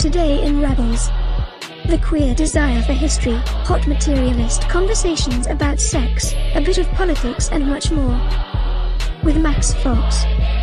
Today in Rebels. The queer desire for history, hot materialist conversations about sex, a bit of politics and much more. With Max Fox.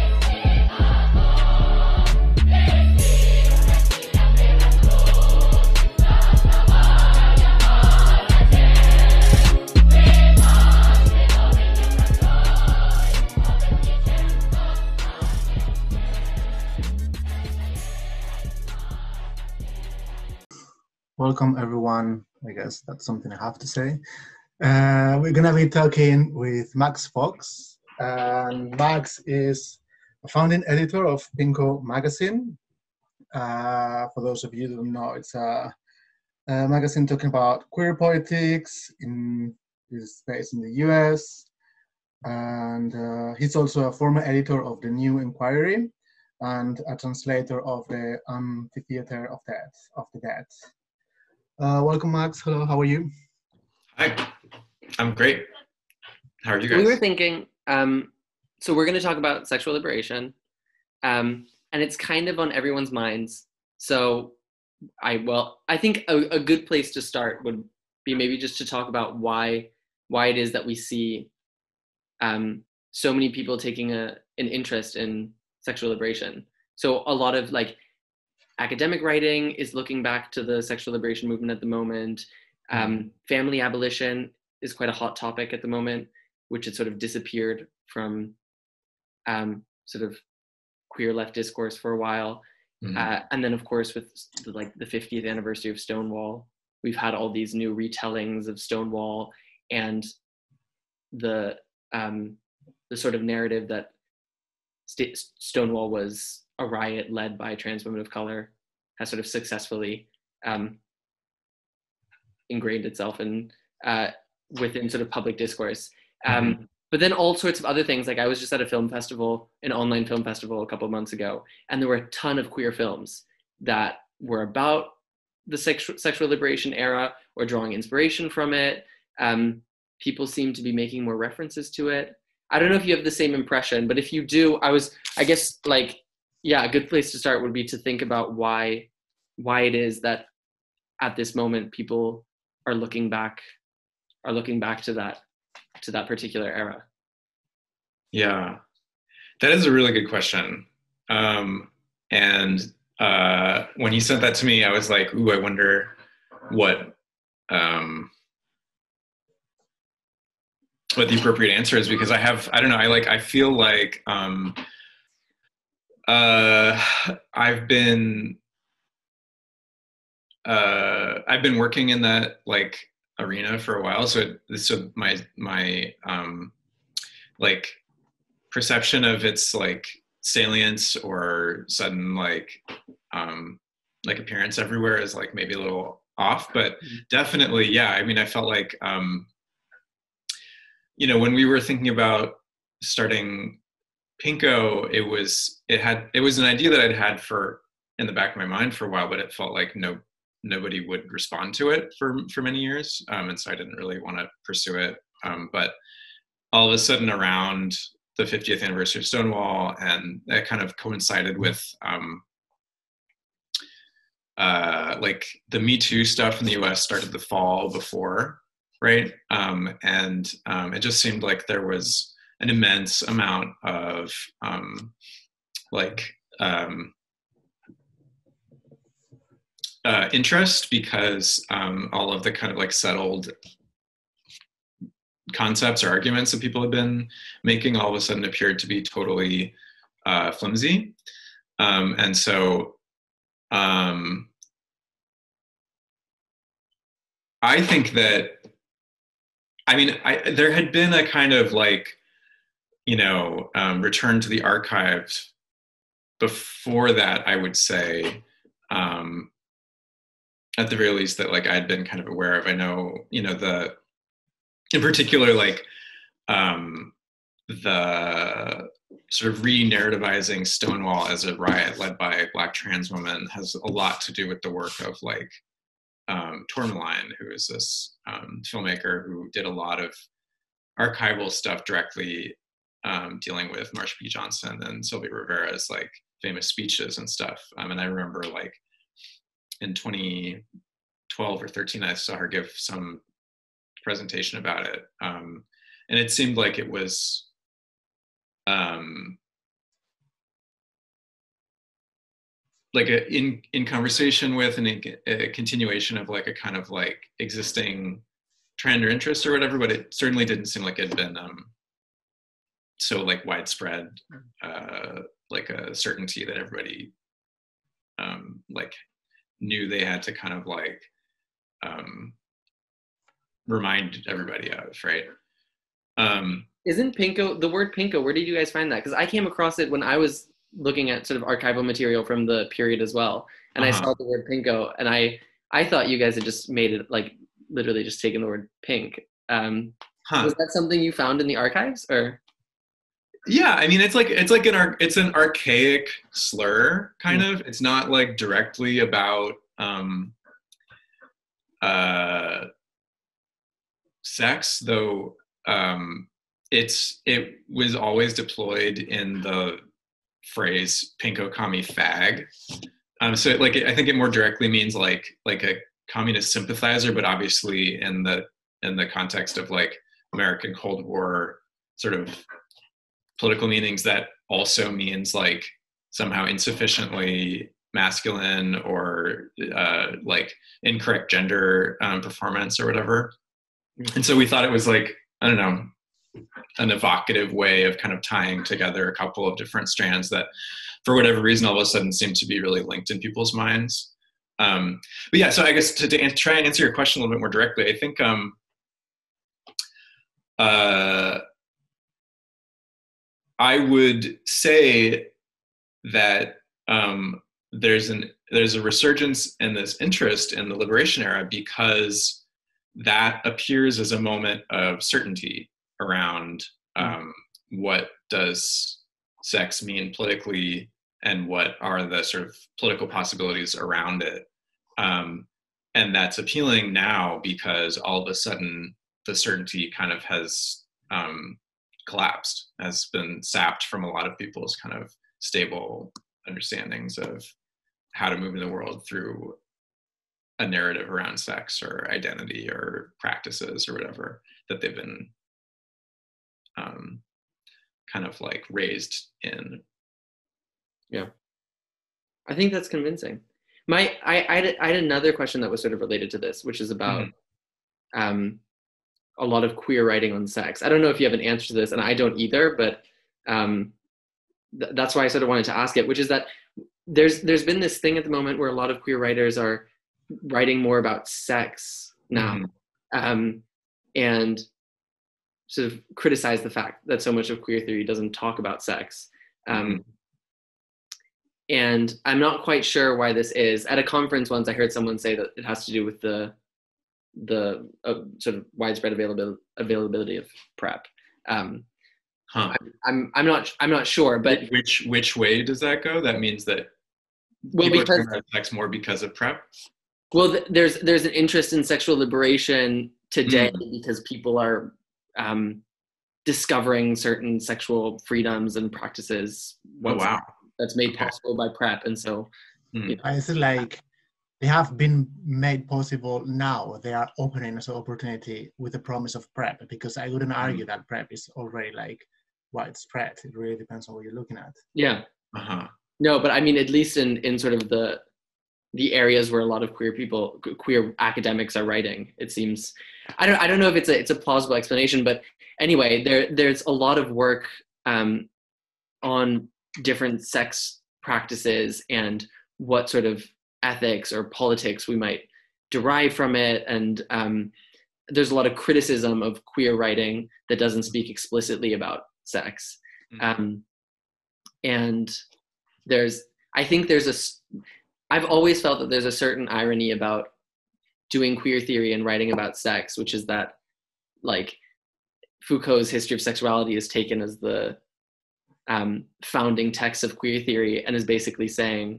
Welcome everyone. I guess that's something I have to say. We're gonna be talking with Max Fox. And Max is a founding editor of Pinko magazine. For those of you who don't know, it's a magazine talking about queer politics is based in the US. And he's also a former editor of the New Inquiry and a translator of the Amphitheater of the Dead. Welcome, Max. Hello, how are you? Hi, I'm great. How are you guys? We were thinking, so we're going to talk about sexual liberation, and it's kind of on everyone's minds. So I think a good place to start would be maybe just to talk about why it is that we see so many people taking an interest in sexual liberation. So a lot of academic writing is looking back to the sexual liberation movement at the moment. Family abolition is quite a hot topic at the moment, which had sort of disappeared from sort of queer left discourse for a while. And then, of course, with the 50th anniversary of Stonewall, we've had all these new retellings of Stonewall and the sort of narrative that Stonewall was a riot led by trans women of color has sort of successfully ingrained itself within sort of public discourse. But then all sorts of other things, like I was just at a film festival, an online film festival a couple of months ago, and there were a ton of queer films that were about the sexual liberation era or drawing inspiration from it. People seem to be making more references to it. I don't know if you have the same impression, but if you do, I guess a good place to start would be to think about why it is that at this moment people are looking back to that particular era. Yeah, that is a really good question. And when you sent that to me, I was like, ooh, I wonder what the appropriate answer is, because I feel like I've been working in that arena for a while, so my perception of its salience or sudden appearance everywhere is maybe a little off, but definitely, yeah. I mean, I felt like when we were thinking about starting Pinko, it was an idea that I'd had in the back of my mind for a while, but it felt like nobody would respond to it for many years, and so I didn't really want to pursue it. But all of a sudden, around the 50th anniversary of Stonewall, and that kind of coincided with the Me Too stuff in the US started the fall before, right? And it just seemed like there was an immense amount of interest, because all of the kind of settled concepts or arguments that people have been making all of a sudden appeared to be totally flimsy. And so I think that, there had been a kind of return to the archives before that, I would say, at the very least, that I'd been kind of aware of. I know, in particular, the sort of re-narrativizing Stonewall as a riot led by Black trans women has a lot to do with the work of Tourmaline, who is this filmmaker who did a lot of archival stuff directly dealing with Marsha P. Johnson and Sylvia Rivera's famous speeches and stuff. And I remember in 2012 or 13, I saw her give some presentation about it. And it seemed like it was like in conversation with and a continuation of like a kind of like existing trend or interest or whatever, but it certainly didn't seem like it had been so like widespread, like a certainty that everybody like knew they had to kind of like remind everybody of, right? Isn't Pinko, the word Pinko, where did you guys find that? Because I came across it when I was looking at sort of archival material from the period as well, and I saw the word Pinko, and I thought you guys had just made it like literally just taken the word pink. Was that something you found in the archives, or? Yeah, I mean it's an archaic slur kind of. It's not like directly about sex, though. It was always deployed in the phrase "pinko kami fag." So I think it more directly means like a communist sympathizer, but obviously in the context of like American Cold War sort of political meanings, that also means like somehow insufficiently masculine or like incorrect gender performance or whatever. And so we thought it was like, I don't know, an evocative way of kind of tying together a couple of different strands that for whatever reason all of a sudden seem to be really linked in people's minds. But yeah, so I guess to try and answer your question a little bit more directly, I think I would say that there's a resurgence in this interest in the liberation era because that appears as a moment of certainty around what does sex mean politically and what are the sort of political possibilities around it. And that's appealing now because all of a sudden the certainty kind of has collapsed, has been sapped from a lot of people's kind of stable understandings of how to move in the world through a narrative around sex or identity or practices or whatever that they've been kind of like raised in. Yeah, I think that's convincing. I had another question that was sort of related to this, which is about a lot of queer writing on sex. I don't know if you have an answer to this, and I don't either, but that's why I sort of wanted to ask it, which is that there's been this thing at the moment where a lot of queer writers are writing more about sex now, and sort of criticize the fact that so much of queer theory doesn't talk about sex. And I'm not quite sure why this is. At a conference once, I heard someone say that it has to do with the sort of widespread availability of PrEP. I'm not sure, but which way does that go? That means that people are talking about sex more because of PrEP. Well, there's an interest in sexual liberation today because people are discovering certain sexual freedoms and practices. That's made possible by PrEP, and so I feel like they have been made possible now. They are opening as an opportunity with the promise of PrEP, because I wouldn't argue that PrEP is already like widespread. It really depends on what you're looking at. Yeah. No, but I mean, at least in sort of the areas where a lot of queer academics are writing, it seems. I don't know if it's a plausible explanation, but anyway, there's a lot of work on different sex practices and what sort of ethics or politics we might derive from it, and there's a lot of criticism of queer writing that doesn't speak explicitly about sex. And I've always felt that there's a certain irony about doing queer theory and writing about sex, which is that like Foucault's History of Sexuality is taken as the founding text of queer theory, and is basically saying,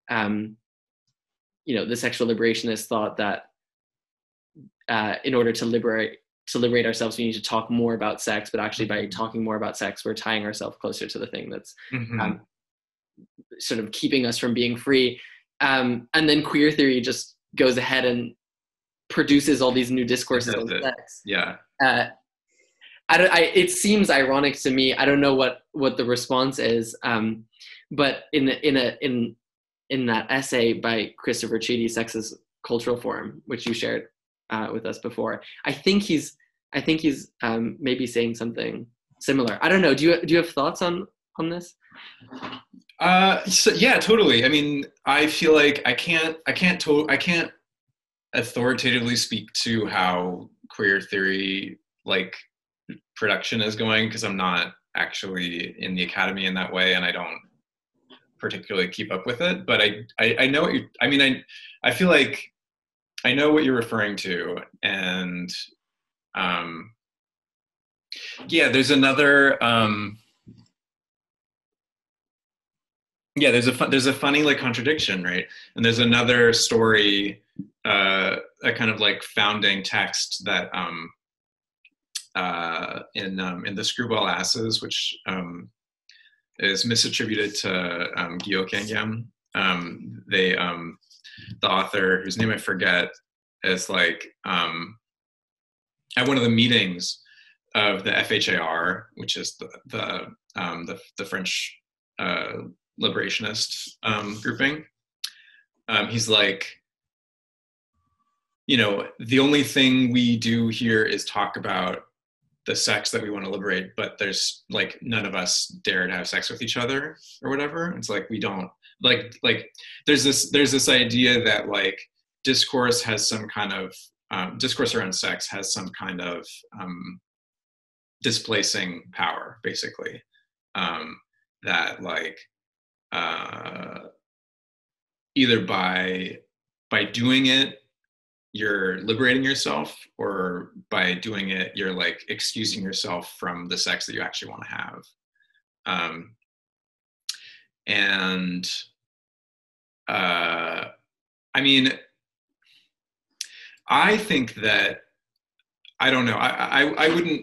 the sexual liberationists thought that in order to liberate ourselves, we need to talk more about sex, but actually by talking more about sex, we're tying ourselves closer to the thing that's sort of keeping us from being free. And then queer theory just goes ahead and produces all these new discourses on sex. Yeah. It seems ironic to me. I don't know what the response is, but in that essay by Christopher Chidi, Sex as Cultural Form, which you shared with us before, I think he's maybe saying something similar. I don't know. Do you have thoughts on this? So, yeah, totally. I mean, I feel like I can't authoritatively speak to how queer theory like production is going, because I'm not actually in the academy in that way, and I don't particularly keep up with it. But I know what I feel like I know what you're referring to, and yeah, there's another there's a funny like contradiction, right? And there's another story, a kind of like founding text that in the Screwball Asses, which is misattributed to Gyo Kangyam. The author, whose name I forget, is like at one of the meetings of the FHAR, which is the French liberationist grouping. He's like, the only thing we do here is talk about the sex that we want to liberate, but there's like none of us dare to have sex with each other or whatever. It's like we don't like there's this idea that like discourse has some kind of discourse around sex has some kind of displacing power, basically, that like either by doing it you're liberating yourself, or by doing it you're like excusing yourself from the sex that you actually want to have. I mean, I think that I don't know. I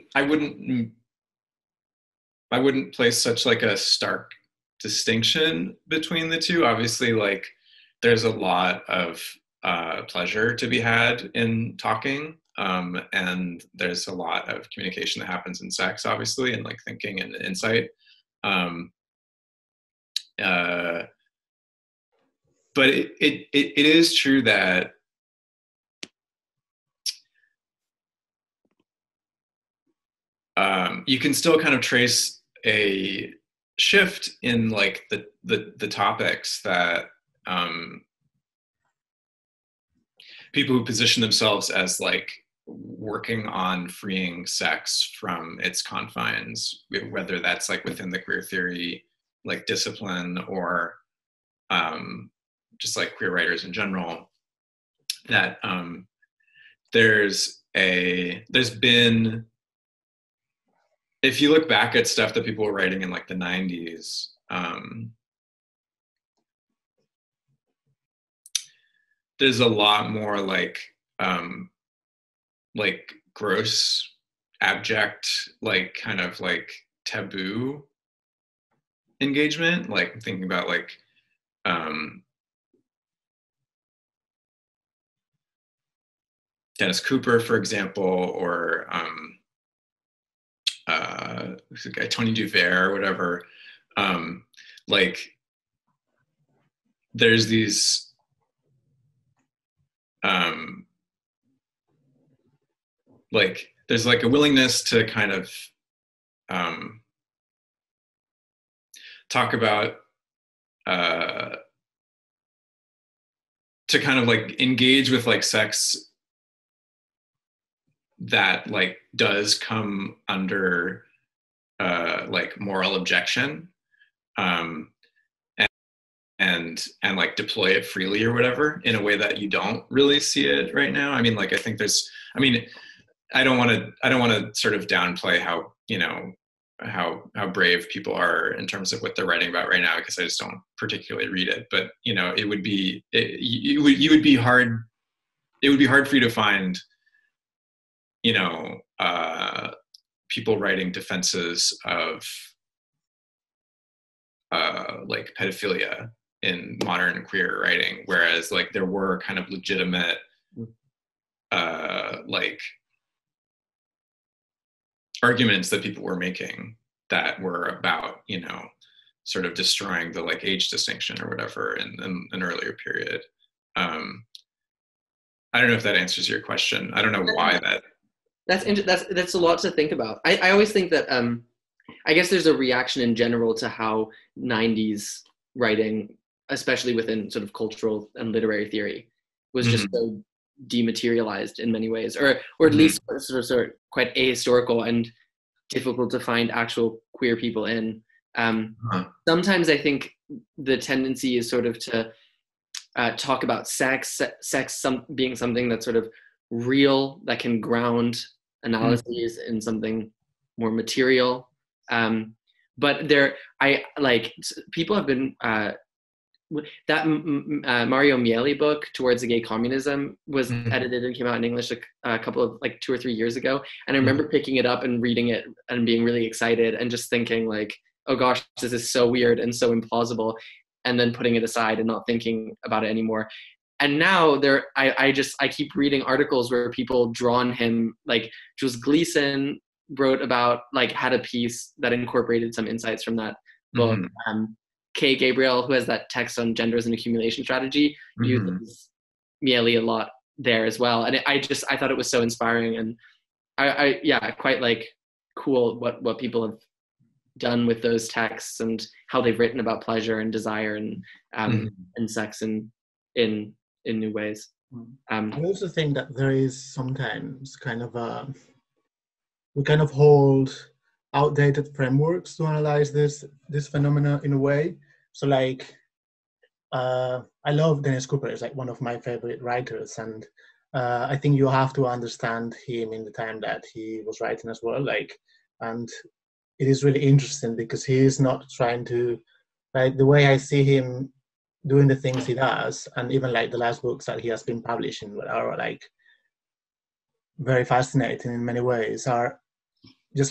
wouldn't place such like a stark distinction between the two. Obviously, like there's a lot of pleasure to be had in talking, and there's a lot of communication that happens in sex, obviously, and like thinking and insight. But it is true that you can still kind of trace a shift in like the topics that people who position themselves as like working on freeing sex from its confines, whether that's like within the queer theory like discipline, or just like queer writers in general, that there's been, if you look back at stuff that people were writing in like the 90s, there's a lot more like gross, abject, like kind of like taboo engagement. Like I'm thinking about like Dennis Cooper, for example, or who's the guy, Tony Duvert or whatever. Like there's these like there's like a willingness to kind of talk about to kind of like engage with like sex that like does come under like moral objection, and like deploy it freely or whatever in a way that you don't really see it right now. I mean, like I think there's, I mean, I don't want to sort of downplay how, you know, how brave people are in terms of what they're writing about right now, because I just don't particularly read it. But you know, it would be hard for you to find, you know, people writing defenses of like pedophilia in modern queer writing, whereas like there were kind of legitimate like arguments that people were making that were about, you know, sort of destroying the like age distinction or whatever in an earlier period. I don't know if that answers your question. I don't know why that. That's a lot to think about. I always think that I guess there's a reaction in general to how 90s writing, especially within sort of cultural and literary theory, was just so dematerialized in many ways, or at least sort of quite ahistorical and difficult to find actual queer people in. Sometimes I think the tendency is sort of to talk about sex being something that's sort of real, that can ground analyses in something more material. But people have been that Mario Miele book, Towards a Gay Communism, was edited and came out in English a couple of 2 or 3 years ago. And I remember picking it up and reading it and being really excited and just thinking like, oh gosh, this is so weird and so implausible, and then putting it aside and not thinking about it anymore. And now I keep reading articles where people draw on him, like Jules Gleason wrote about, had a piece that incorporated some insights from that book. Kay Gabriel, who has that text on gender as an accumulation strategy, uses Miele a lot there as well. And I thought it was so inspiring, and I quite cool what people have done with those texts and how they've written about pleasure and desire and sex in new ways. I also think that there is sometimes kind of we kind of hold outdated frameworks to analyze this phenomena in a way. So I love Dennis Cooper. He's one of my favorite writers, and I think you have to understand him in the time that he was writing as well. And it is really interesting because he is not trying to, the way I see him doing the things he does, and even the last books that he has been publishing are very fascinating in many ways, are just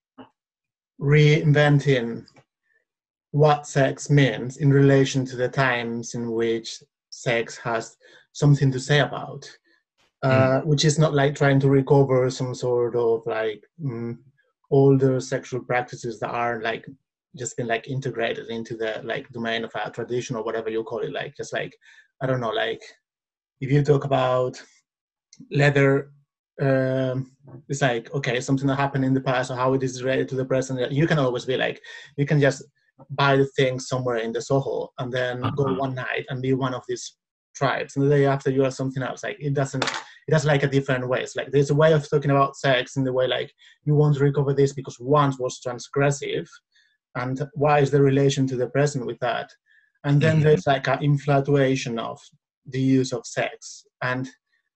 reinventing what sex means in relation to the times in which sex has something to say about, which is not trying to recover some sort of older sexual practices that are just been integrated into the domain of a tradition or whatever you call it. I don't know, if you talk about leather, it's okay, something that happened in the past or how it is related to the present. You can always be you can just buy the thing somewhere in the Soho and then go one night and be one of these tribes, and the day after you are something else. It has a different ways. There's a way of talking about sex in the way you want to recover this because once was transgressive, and why is the relation to the present with that? And then there's an infatuation of the use of sex. And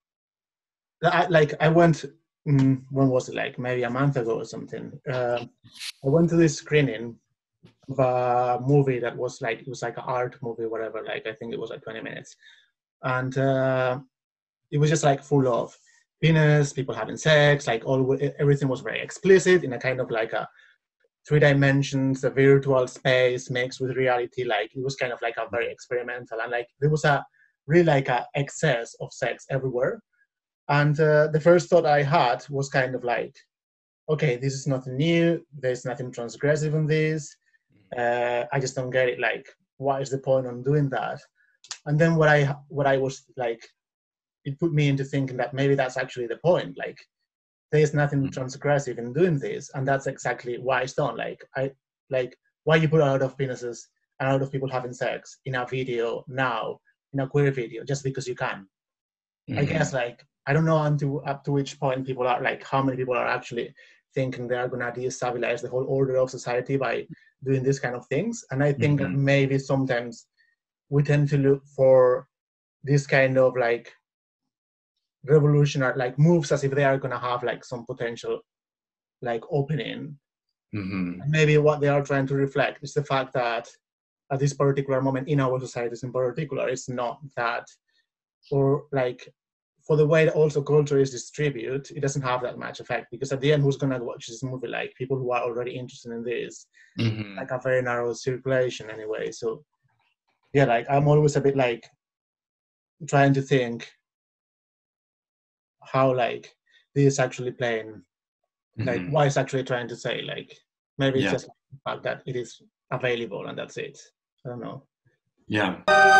I went, when was it, maybe a month ago or something, I went to this screening of a movie that was it was an art movie, whatever, I think it was 20 minutes. And it was just full of penis, people having sex, everything was very explicit in a kind of a 3 dimensions, a virtual space mixed with reality. It was kind of a very experimental, and there was a really a excess of sex everywhere. And the first thought I had was kind of okay, this is nothing new. There's nothing transgressive in this. I just don't get it. What is the point on doing that? And then what I was it put me into thinking that maybe that's actually the point. There's nothing transgressive in doing this, and that's exactly why it's done. Why you put a lot of penises and a lot of people having sex in a video now, in a queer video, just because you can. I guess I don't know up to which point people are how many people are actually thinking they are gonna destabilize the whole order of society by doing these kind of things. And I think that maybe sometimes we tend to look for this kind of revolutionary moves as if they are gonna have some potential opening. Maybe what they are trying to reflect is the fact that at this particular moment in our societies in particular, it's not that, or for the way that also culture is distributed, it doesn't have that much effect, because at the end, who's gonna watch this movie? People who are already interested in this, a very narrow circulation anyway. So yeah, like I'm always a bit like trying to think how like this is actually playing, like what it's actually trying to say. Like maybe it's Yeah. just the fact that it is available and that's it. I don't know. Yeah.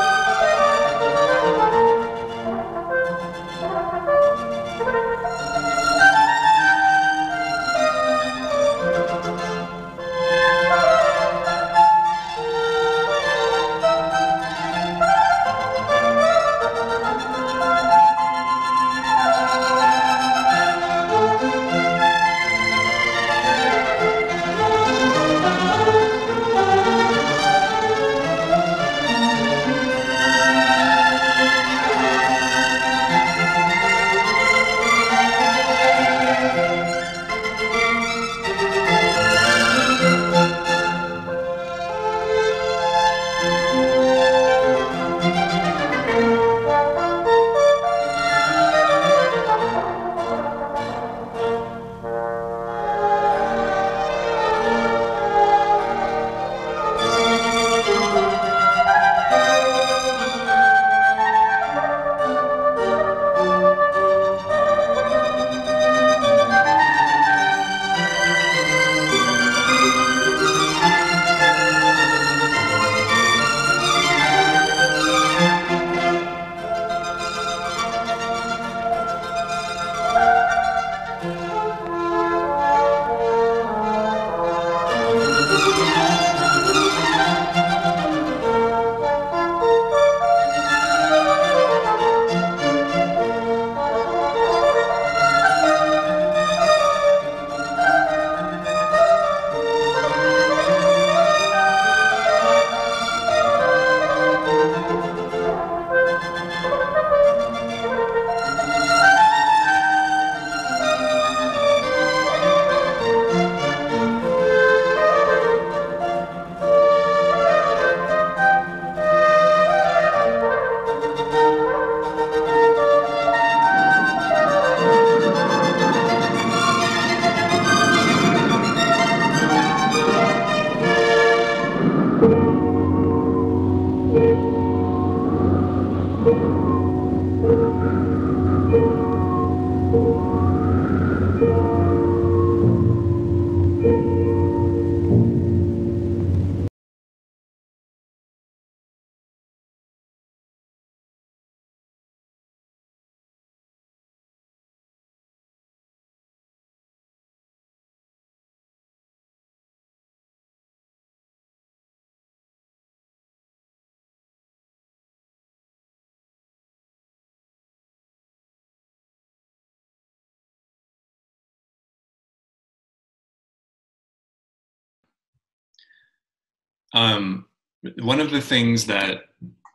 One of the things that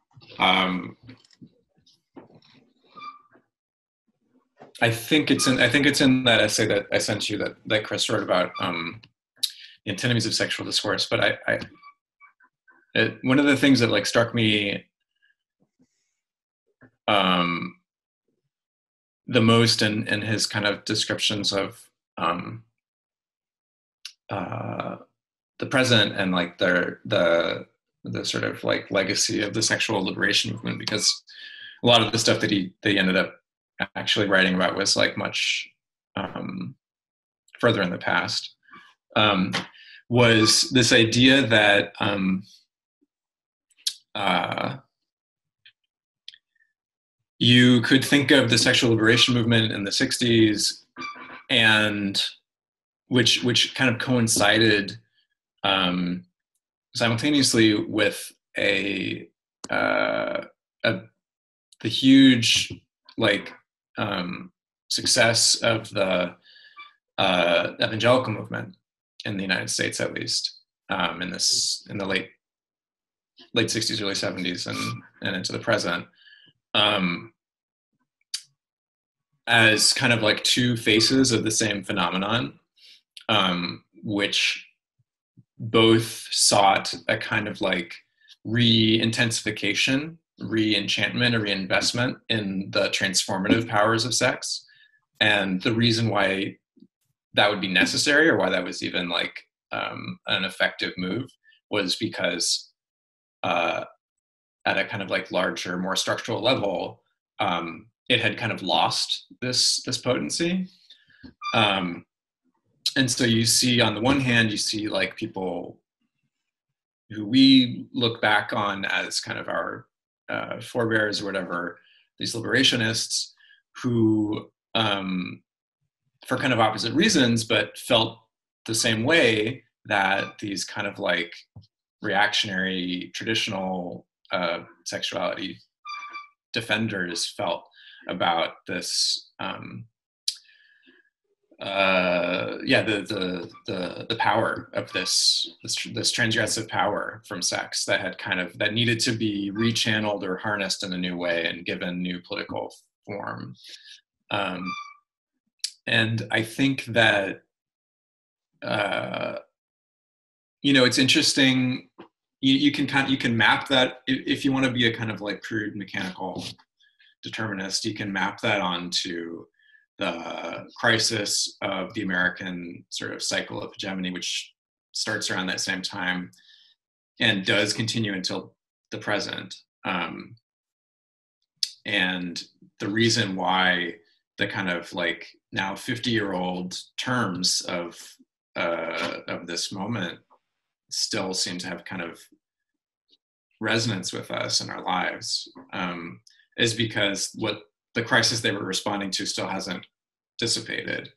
I think it's in that essay that I sent you that Chris wrote about the antinomies of sexual discourse. But one of the things that like struck me the most in his kind of descriptions of the present and like the sort of like legacy of the sexual liberation movement, because a lot of the stuff that he ended up actually writing about was like much further in the past, was this idea that you could think of the sexual liberation movement in the 60s, and which kind of coincided simultaneously with the huge like success of the evangelical movement in the United States, at least in the late 60s, early 70s, and into the present, as kind of like two faces of the same phenomenon, which both sought a kind of like re-intensification, re-enchantment, or reinvestment in the transformative powers of sex. And the reason why that would be necessary, or why that was even like an effective move, was because at a kind of like larger, more structural level, it had kind of lost this potency. And so you see, on the one hand, you see like people who we look back on as kind of our forebears or whatever, these liberationists who, for kind of opposite reasons, but felt the same way that these kind of like reactionary traditional sexuality defenders felt about this, the power of this transgressive power from sex that had that needed to be rechanneled or harnessed in a new way and given new political form. And I think that it's interesting. You can map that if you want to be a kind of like crude mechanical determinist. You can map that onto the crisis of the American sort of cycle of hegemony, which starts around that same time and does continue until the present. And the reason why the kind of like now 50-year-old terms of this moment still seem to have kind of resonance with us in our lives, is because what the crisis they were responding to still hasn't dissipated.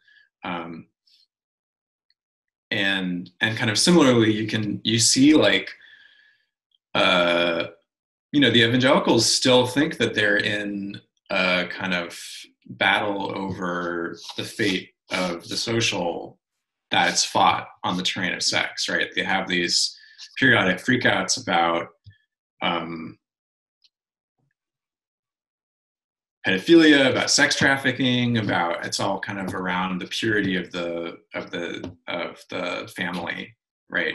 And kind of similarly, you see like, the evangelicals still think that they're in a kind of battle over the fate of the social that's fought on the terrain of sex, right? They have these periodic freakouts about pedophilia, about sex trafficking, about it's all kind of around the purity of the family, right?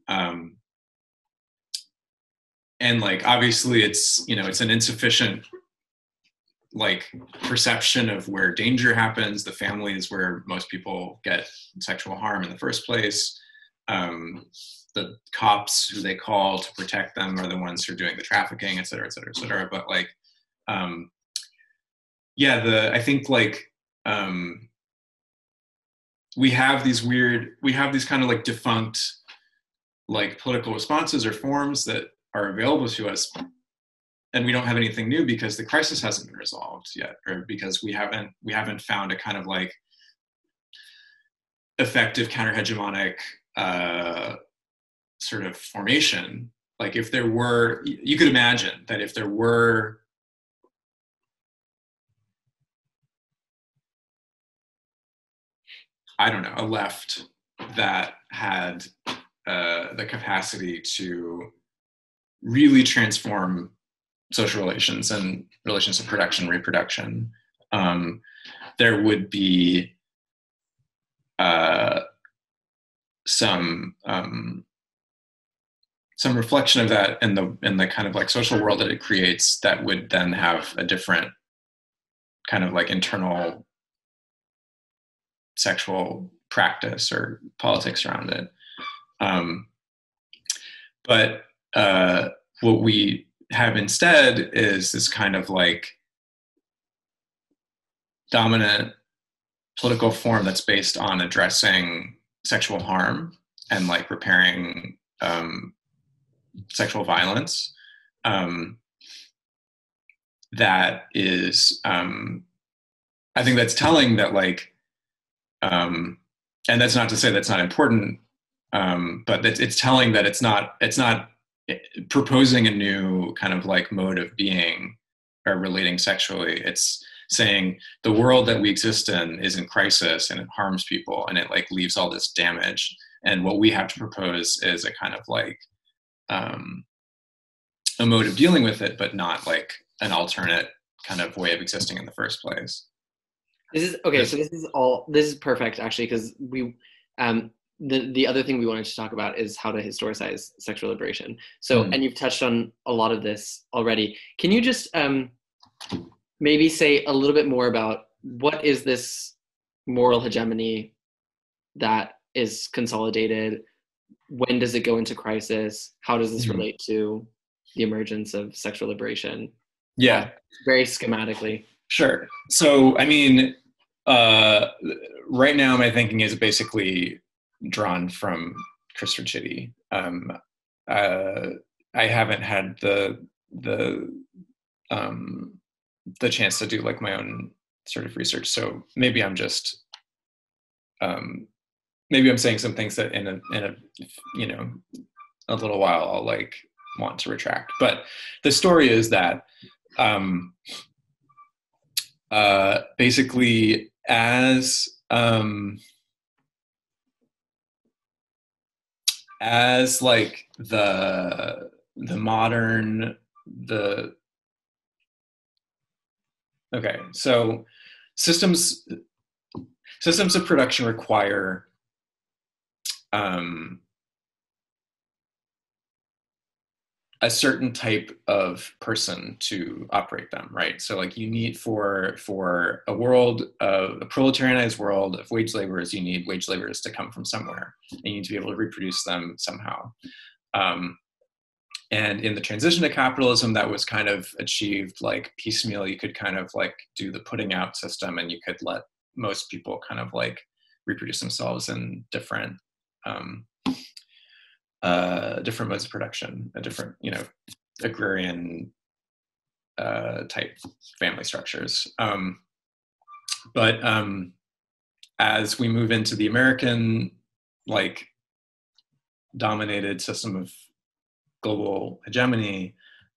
And like obviously it's an insufficient like perception of where danger happens. The family is where most people get sexual harm in the first place. The cops who they call to protect them are the ones who are doing the trafficking, et cetera, et cetera, et cetera. But like, I think like we have these kind of like defunct like political responses or forms that are available to us, and we don't have anything new because the crisis hasn't been resolved yet, or because we haven't found a kind of like effective counter-hegemonic sort of formation. Like if there were, you could imagine that if there were a left that had the capacity to really transform social relations and relations of production, reproduction, there would be some reflection of that in the kind of like social world that it creates, that would then have a different kind of like internal sexual practice or politics around it. But what we have instead is this kind of like dominant political form that's based on addressing sexual harm and like repairing sexual violence. That is, I think that's telling that like, and that's not to say that's not important, but it's telling that it's not proposing a new kind of like mode of being or relating sexually. It's saying the world that we exist in is in crisis and it harms people and it like leaves all this damage. And what we have to propose is a kind of like a mode of dealing with it, but not like an alternate kind of way of existing in the first place. This is okay. So this is perfect actually, because we the other thing we wanted to talk about is how to historicize sexual liberation. So and you've touched on a lot of this already. Can you just maybe say a little bit more about what is this moral hegemony that is consolidated? When does it go into crisis? How does this relate to the emergence of sexual liberation? Yeah, very schematically. sure. So, I mean, right now my thinking is basically drawn from Christopher Chitty. I haven't had the chance to do like my own sort of research, so maybe I'm just maybe I'm saying some things that in a you know, a little while I'll like want to retract. But the story is that basically as like the modern okay, so systems of production require a certain type of person to operate them, right? So like you need for a world of a proletarianized world of wage laborers, you need wage laborers to come from somewhere, and you need to be able to reproduce them somehow. And in the transition to capitalism, that was kind of achieved like piecemeal. You could kind of like do the putting out system, and you could let most people kind of like reproduce themselves in different different modes of production, a different, you know, agrarian type family structures. But as we move into the American like dominated system of global hegemony,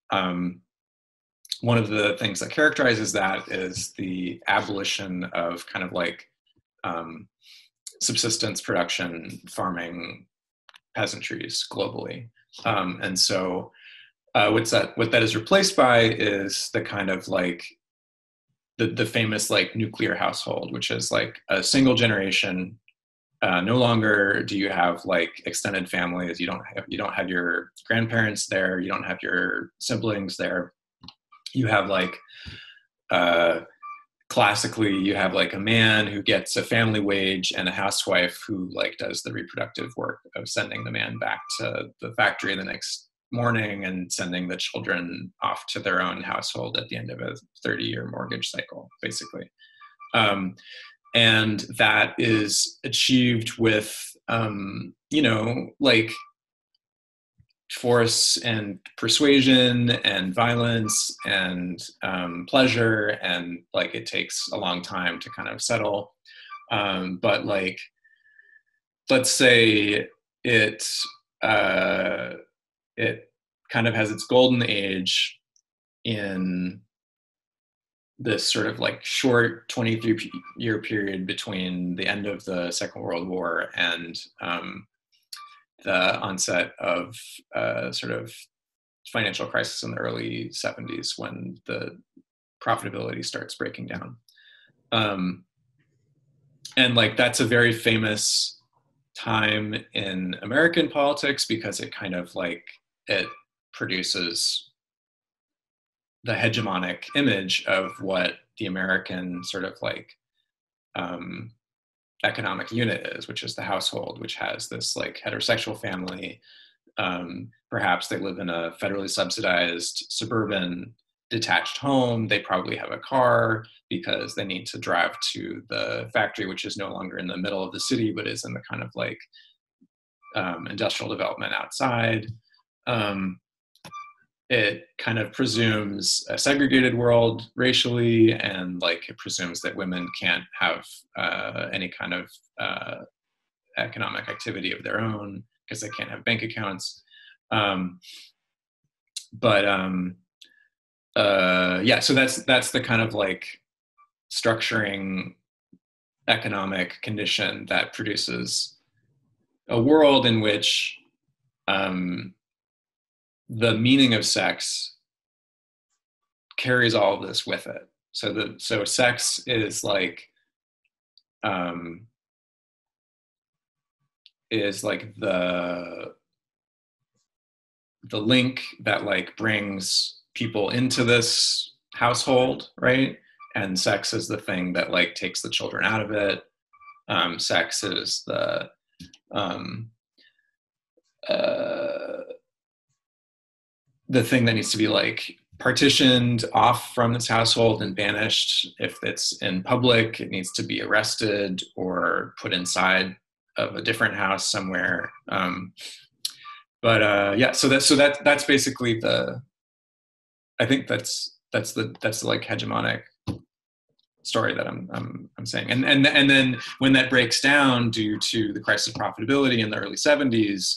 one of the things that characterizes that is the abolition of kind of like subsistence production farming peasantries globally. And so what that is replaced by is the kind of like the famous like nuclear household, which is like a single generation. No longer do you have like extended families. You don't have your grandparents there. You don't have your siblings there. You have like classically, you have like a man who gets a family wage and a housewife who like does the reproductive work of sending the man back to the factory the next morning and sending the children off to their own household at the end of a 30-year mortgage cycle, basically. And that is achieved with, you know, like force and persuasion and violence and pleasure, and like it takes a long time to kind of settle. But like, let's say it kind of has its golden age in this sort of like short 23-year period between the end of the Second World War and the onset of sort of financial crisis in the early 70s, when the profitability starts breaking down. And like that's a very famous time in American politics because it kind of like it produces the hegemonic image of what the American sort of like economic unit is, which is the household, which has this like heterosexual family. Perhaps they live in a federally subsidized suburban detached home. They probably have a car because they need to drive to the factory, which is no longer in the middle of the city, but is in the kind of like industrial development outside. It kind of presumes a segregated world racially, and like it presumes that women can't have any kind of economic activity of their own because they can't have bank accounts. Yeah, so that's the kind of like structuring economic condition that produces a world in which the meaning of sex carries all of this with it. So sex is like the link that like brings people into this household, right? And sex is the thing that like takes the children out of it. Sex is the thing that needs to be like partitioned off from this household and banished. If it's in public, it needs to be arrested or put inside of a different house somewhere. Yeah, so that's basically I think that's the like hegemonic story that I'm saying. And then when that breaks down due to the crisis of profitability in the early 70s,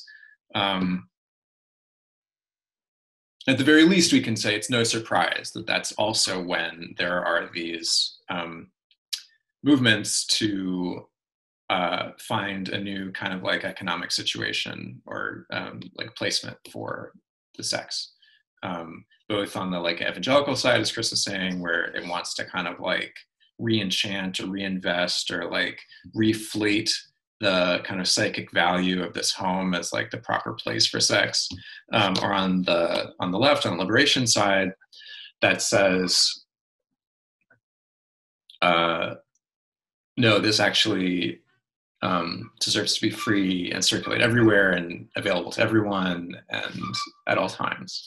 at the very least, we can say it's no surprise that that's also when there are these movements to find a new kind of like economic situation or like placement for the sex, both on the like evangelical side, as Chris was saying, where it wants to kind of like re-enchant or reinvest or like reflate the kind of psychic value of this home as like the proper place for sex, or on the left, on the liberation side, that says, no, this actually deserves to be free and circulate everywhere and available to everyone and at all times.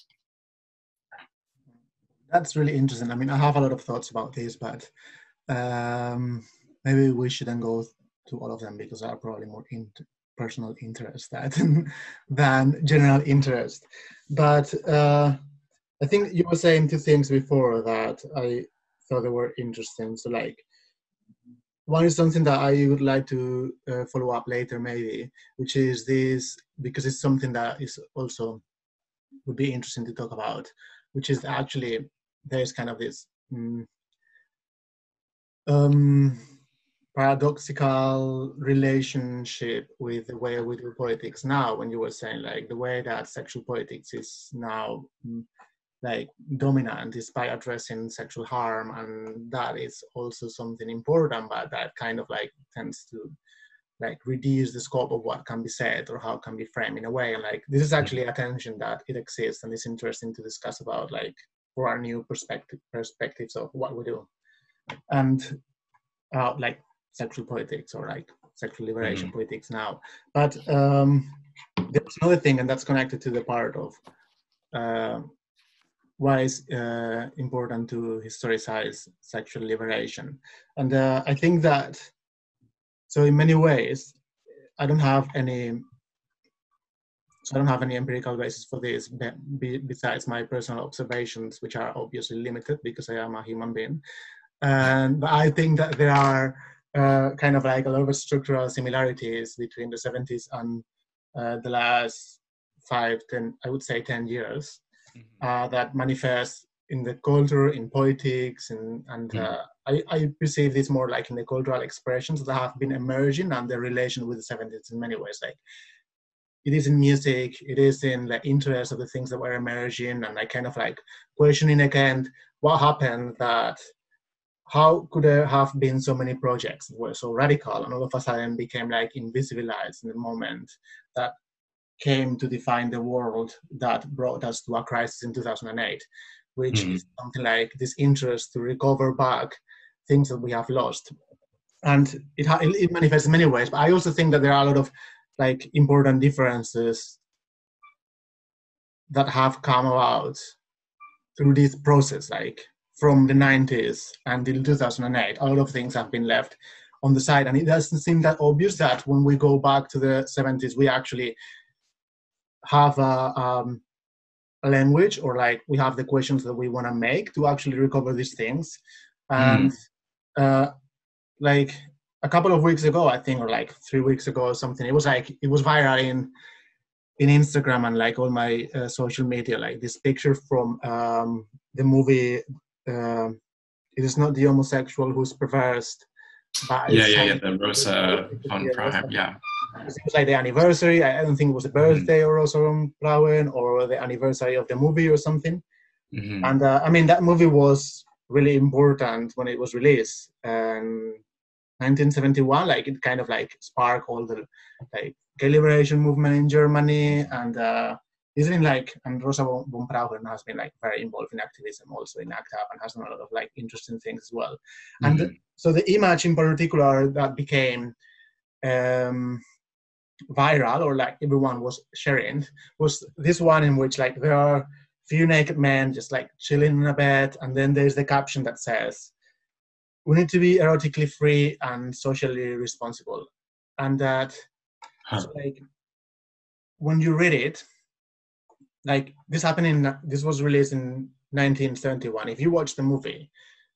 That's really interesting. I mean, I have a lot of thoughts about this, but maybe we shouldn't go to all of them because they are probably more personal interest than general interest. But I think you were saying two things before that I thought they were interesting. So like, one is something that I would like to follow up later maybe, which is this, because it's something that is also would be interesting to talk about, which is actually there's kind of this paradoxical relationship with the way we do politics now, when you were saying like the way that sexual politics is now like dominant is by addressing sexual harm, and that is also something important, but that kind of like tends to like reduce the scope of what can be said or how it can be framed in a way. And like this is actually a tension that it exists, and it's interesting to discuss about like for our new perspectives of what we do, and like sexual politics or like sexual liberation politics now. But there's another thing, and that's connected to the part of why it's important to historicize sexual liberation. And I think that, so in many ways, I don't have any empirical basis for this besides my personal observations, which are obviously limited because I am a human being. But I think that there are kind of like a lot of structural similarities between the 70s and the last 10 years that manifest in the culture, in politics, and I perceive this more like in the cultural expressions that have been emerging and the relation with the 70s in many ways. Like it is in music, it is in the interest of the things that were emerging, and I kind of like questioning again what happened, that how could there have been so many projects that were so radical and all of a sudden became like invisibilized in the moment that came to define the world that brought us to a crisis in 2008, which is something like this interest to recover back things that we have lost. And it manifests in many ways, but I also think that there are a lot of like important differences that have come about through this process, like from the 90s until 2008, a lot of things have been left on the side. And it doesn't seem that obvious that when we go back to the 70s, we actually have a language, or like we have the questions that we want to make to actually recover these things. And like a couple of weeks ago, I think, or like 3 weeks ago or something, it was viral in Instagram and like all my social media, like this picture from the movie It Is Not the Homosexual Who's Perversed. The Rosa von Braun, It was like the anniversary. I don't think it was the birthday of Rosa von Braun or the anniversary of the movie or something. And I mean, that movie was really important when it was released. 1971, like it kind of like sparked all the like gay liberation movement in Germany, and it's been like, and Rosa von Braun has been like very involved in activism also in ACT UP and has done a lot of like interesting things as well. And so the image in particular that became viral, or like everyone was sharing, was this one in which like there are few naked men just like chilling in a bed, and then there's the caption that says, "We need to be erotically free and socially responsible." And that, so like, when you read it, like this was released in 1971. If you watch the movie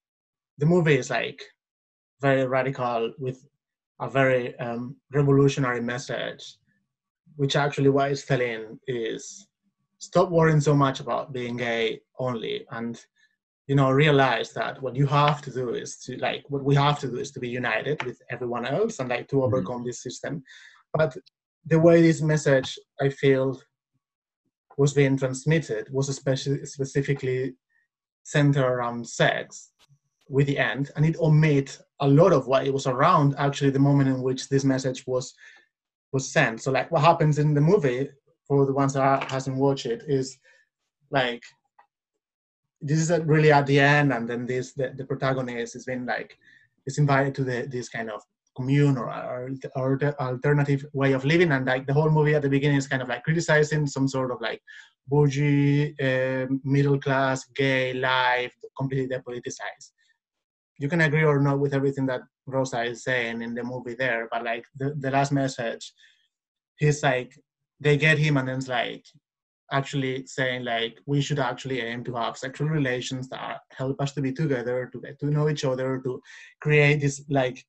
is like very radical with a very revolutionary message, which actually what it's telling is stop worrying so much about being gay only, and realize that what we have to do is to be united with everyone else and like to overcome this system. But the way this message, I feel, was being transmitted was especially specifically centered around sex with the end, and it omit a lot of what it was around actually the moment in which this message was sent. So like what happens in the movie, for the ones that hasn't watched it, is like this is really at the end, and then the protagonist is being like is invited to this kind of commune or the alternative way of living, and like the whole movie at the beginning is kind of like criticizing some sort of like bougie middle class gay life, completely depoliticized. You can agree or not with everything that Rosa is saying in the movie there, but like the last message, he's like, they get him and then it's like actually saying like we should actually aim to have sexual relations that help us to be together, to get to know each other, to create this like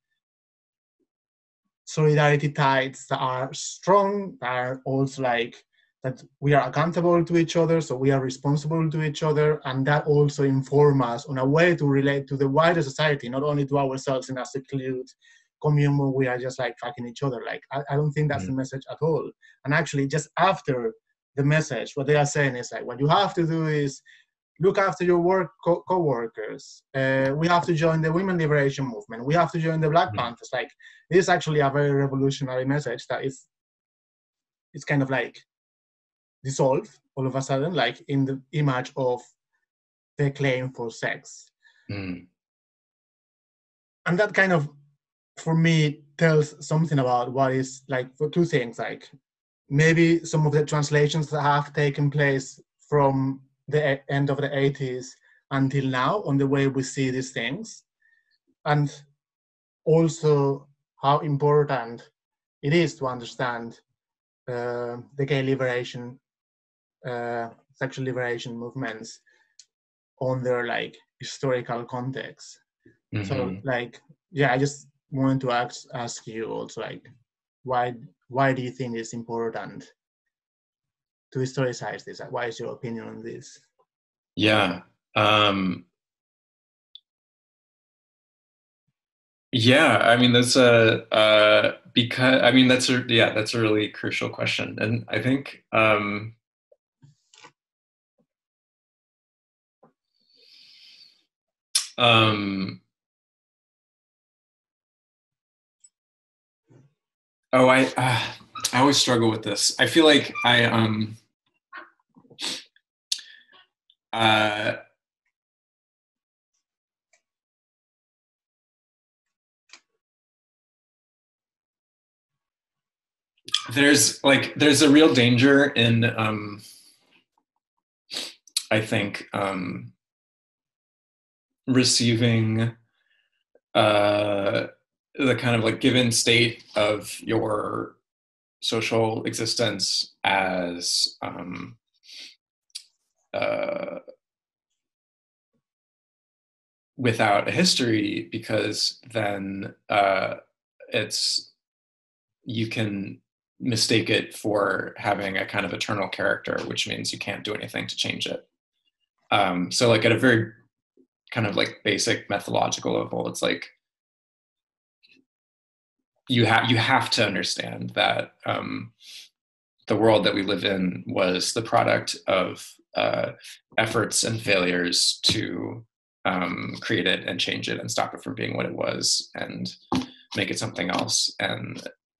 solidarity ties that are strong, that are also like that we are accountable to each other, so we are responsible to each other, and that also inform us on a way to relate to the wider society, not only to ourselves in a secluded commune where we are just like fucking each other. Like I don't think that's the message at all. And actually just after the message, what they are saying is like what you have to do is look after your co-workers. We have to join the women liberation movement. We have to join the Black Panthers. Like it is actually a very revolutionary message that is it's kind of like dissolved all of a sudden, like in the image of the claim for sex. And that kind of, for me, tells something about what is like, for two things, like maybe some of the translations that have taken place from the end of the 80s until now on the way we see these things, and also how important it is to understand the gay liberation, sexual liberation movements on their like historical context. So like, yeah, I just wanted to ask you also like, why do you think it's important to historicize this? What is your opinion on this? Yeah. Yeah, I mean that's because I mean that's a really crucial question, and I think I always struggle with this. I feel like there's a real danger in I think receiving the kind of like given state of your social existence as without a history, because then you can mistake it for having a kind of eternal character, which means you can't do anything to change it. So like at a very kind of like basic methodological level, it's like you have to understand that the world that we live in was the product of efforts and failures to create it and change it and stop it from being what it was and make it something else. And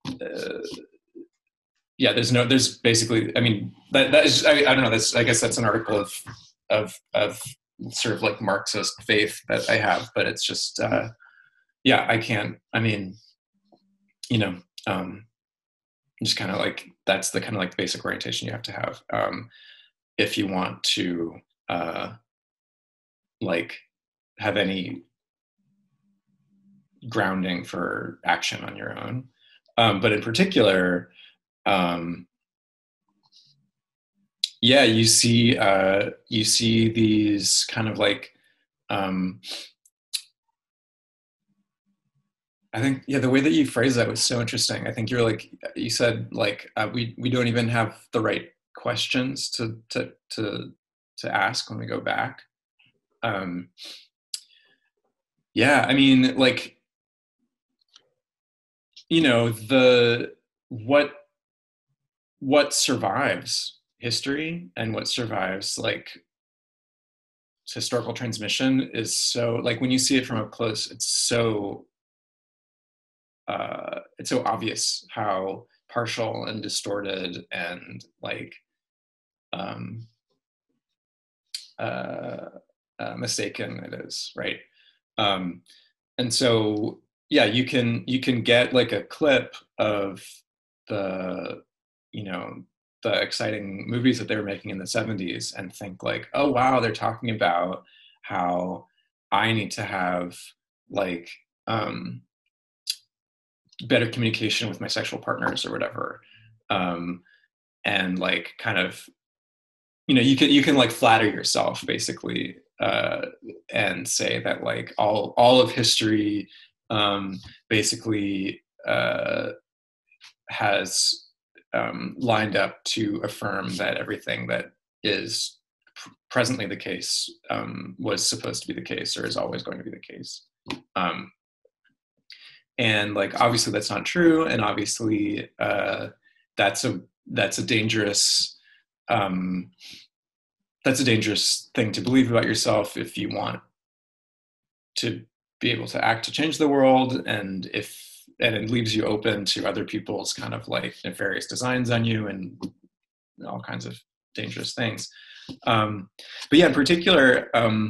yeah, there's basically, I mean, that is, I don't know, I guess that's an article of sort of like Marxist faith that I have, but it's just, yeah, I can't, I mean, you know, just kind of like, that's the kind of like basic orientation you have to have. if you want to like have any grounding for action on your own. But in particular, yeah, you see these kind of like, I think, yeah, the way that you phrased that was so interesting. I think you said like, we don't even have the right questions to ask when we go back. Yeah, I mean, like, you know, what survives history and what survives like historical transmission is so, like, when you see it from up close, it's so obvious how partial and distorted and like mistaken it is, right? And so, yeah, you can get like a clip of the, you know, the exciting movies that they were making in the 70s and think like, oh wow, they're talking about how I need to have like better communication with my sexual partners or whatever, and like kind of, you know, you can like flatter yourself basically, and say that like all of history basically has lined up to affirm that everything that is presently the case was supposed to be the case or is always going to be the case. And like, obviously that's not true. And obviously that's a dangerous, thing to believe about yourself if you want to be able to act to change the world, and it leaves you open to other people's kind of like nefarious designs on you and all kinds of dangerous things. But yeah, in particular,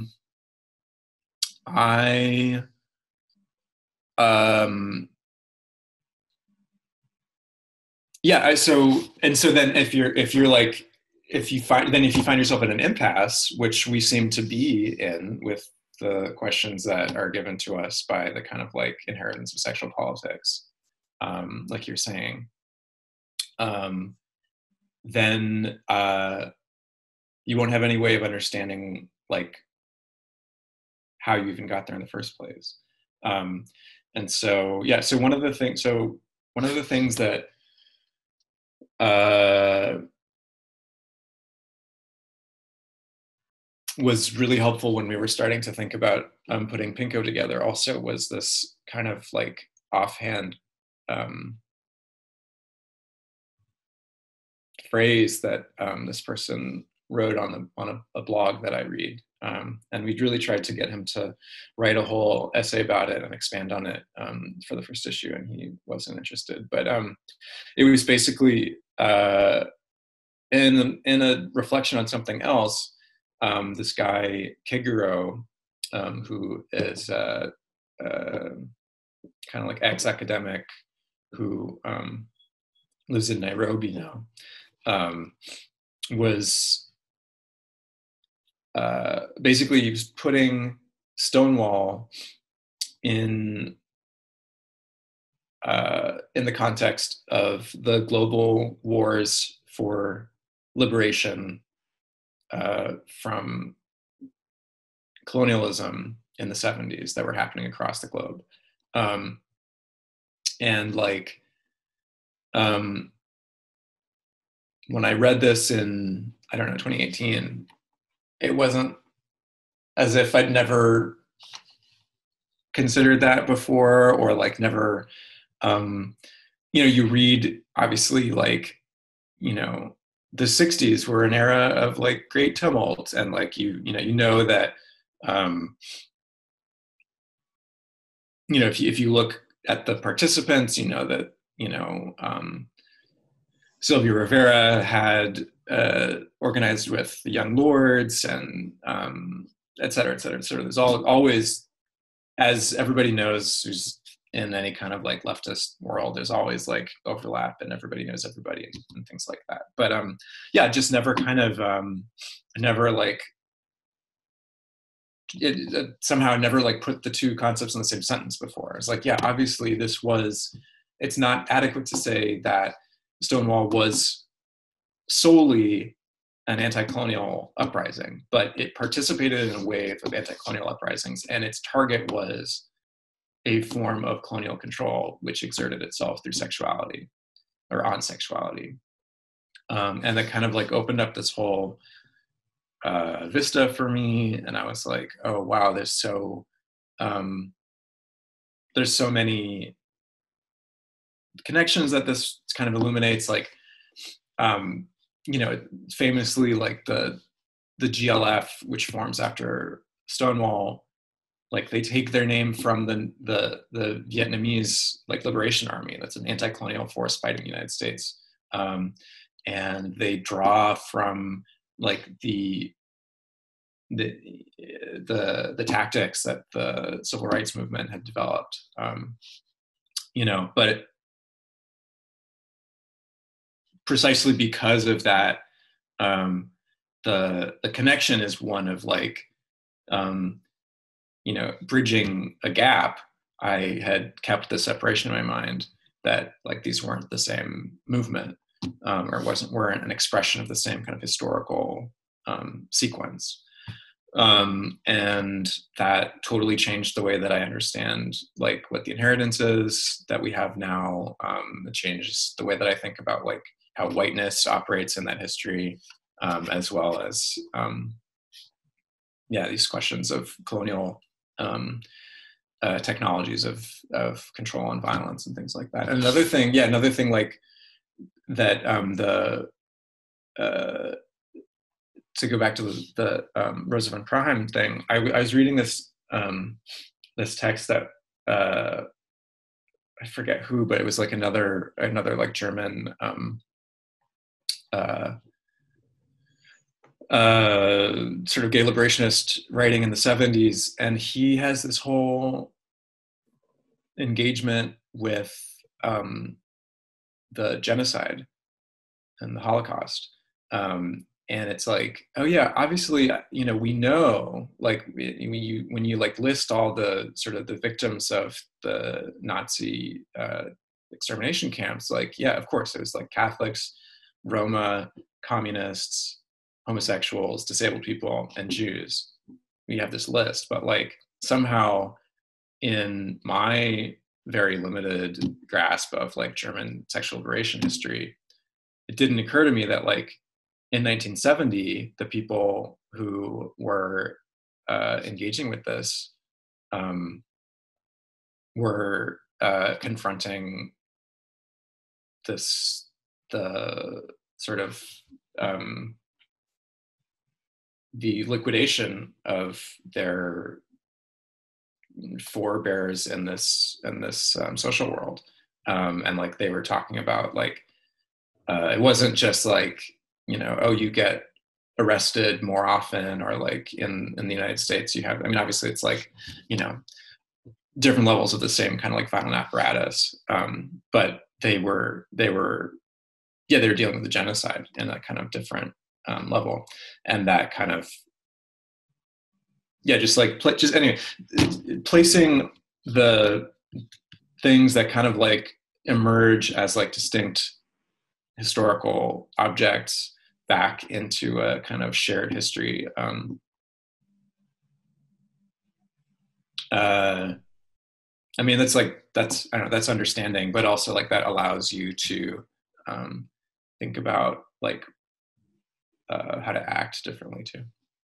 so then if you find yourself in an impasse, which we seem to be in with the questions that are given to us by the kind of like inheritance of sexual politics, like you're saying, then you won't have any way of understanding like how you even got there in the first place. And so, yeah, so one of the things that was really helpful when we were starting to think about putting Pinko together also was this kind of like offhand phrase that this person wrote on a blog that I read. And we really tried to get him to write a whole essay about it and expand on it for the first issue, and he wasn't interested. But it was basically in a reflection on something else. This guy Kiguro, who is kind of like ex-academic who lives in Nairobi now, was basically he was putting Stonewall in the context of the global wars for liberation from colonialism in the 70s that were happening across the globe. And like, when I read this in, 2018, it wasn't as if I'd never considered that before, or like never, you read, obviously, like, the 60s were an era of like great tumult, and like, that, if you look at the participants, that, Sylvia Rivera had organized with the Young Lords and et cetera, et cetera, et cetera. There's always, as everybody knows who's in any kind of like leftist world, there's always like overlap and everybody knows everybody and things like that. But yeah, just never kind of never like somehow never like put the two concepts in the same sentence before. It's like, yeah, obviously it's not adequate to say that Stonewall was solely an anti-colonial uprising, but it participated in a wave of anti-colonial uprisings, and its target was a form of colonial control which exerted itself through sexuality or on sexuality. And that kind of like opened up this whole vista for me, and I was like, oh wow, there's so many connections that this kind of illuminates, like you know, famously like the GLF, which forms after Stonewall, like they take their name from the Vietnamese like liberation army. That's an anti-colonial force fighting the United States, and they draw from like the tactics that the civil rights movement had developed, you know, but precisely because of that, the connection is one of like, you know, bridging a gap. I had kept the separation in my mind that like these weren't the same movement, or weren't an expression of the same kind of historical sequence. And that totally changed the way that I understand like what the inheritance is that we have now. It changes the way that I think about like how whiteness operates in that history, as well as yeah, these questions of colonial technologies of control and violence and things like that. And another thing like that, to go back to the Rosa von Praheim thing, I was reading this this text that I forget who, but it was like another like German sort of gay liberationist writing in the 70s, and he has this whole engagement with the genocide and the Holocaust. And it's like, oh yeah, obviously, you know, we know, like when you like list all the sort of the victims of the Nazi extermination camps, like, yeah, of course, it was like Catholics, Roma, communists, homosexuals, disabled people, and Jews. We have this list, but like somehow in my very limited grasp of like German sexual liberation history, it didn't occur to me that like in 1970, the people who were engaging with this were confronting the sort of the liquidation of their forebears in this social world, and like they were talking about like it wasn't just like, you know, oh, you get arrested more often, or like in the United States you have, I mean, obviously it's like, you know, different levels of the same kind of like violent apparatus, but they were dealing with the genocide in a kind of different level, and that kind of, yeah, just like just anyway, placing the things that kind of like emerge as like distinct historical objects back into a kind of shared history. I mean, that's I don't know, that's understanding, but also like that allows you to think about like how to act differently too.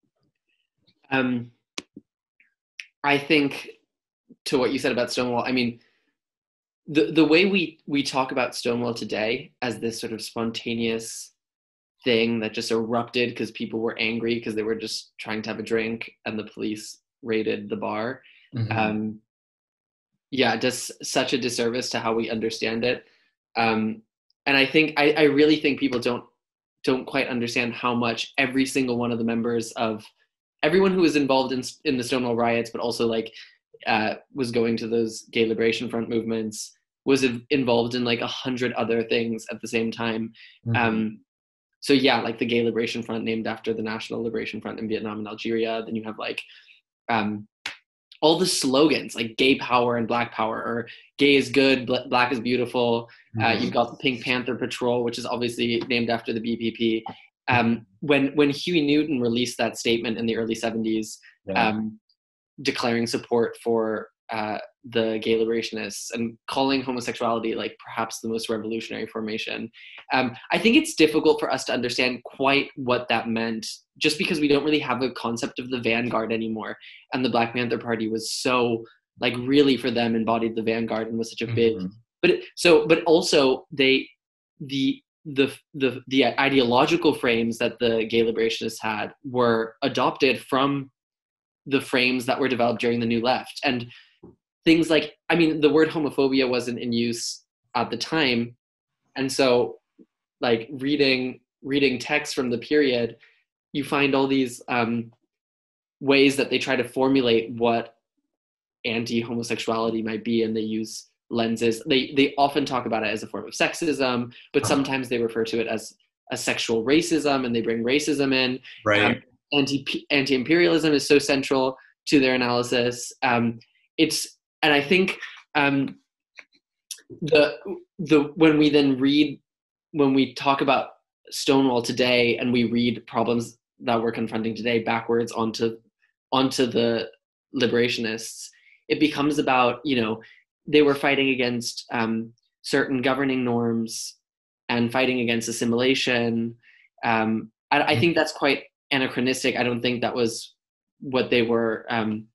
I think to what you said about Stonewall, I mean, the way we talk about Stonewall today as this sort of spontaneous thing that just erupted because people were angry because they were just trying to have a drink and the police raided the bar. Mm-hmm. Yeah, it does such a disservice to how we understand it. And I think I really think people don't quite understand how much every single one of the members of everyone who was involved in the Stonewall riots, but also like was going to those gay liberation front movements, was involved in like 100 other things at the same time. So yeah, like the Gay Liberation Front, named after the National Liberation Front in Vietnam and Algeria. Then you have like all the slogans like gay power and black power, or gay is good, black is beautiful. You've got the Pink Panther Patrol, which is obviously named after the BPP. When Huey Newton released that statement in the early 70s, declaring support for the gay liberationists and calling homosexuality like perhaps the most revolutionary formation, I think it's difficult for us to understand quite what that meant, just because we don't really have a concept of the vanguard anymore. And the Black Panther Party was so like really for them embodied the vanguard and was such a big, but also the ideological frames that the gay liberationists had were adopted from the frames that were developed during the New Left. And things like, I mean, the word homophobia wasn't in use at the time. And so like reading texts from the period, you find all these ways that they try to formulate what anti-homosexuality might be, and they use lenses. They often talk about it as a form of sexism, but sometimes they refer to it as a sexual racism, and they bring racism in. Right. Anti-imperialism is so central to their analysis. And I think when we talk about Stonewall today and we read problems that we're confronting today backwards onto the liberationists, it becomes about, they were fighting against certain governing norms and fighting against assimilation. I think that's quite anachronistic. I don't think that was what they were,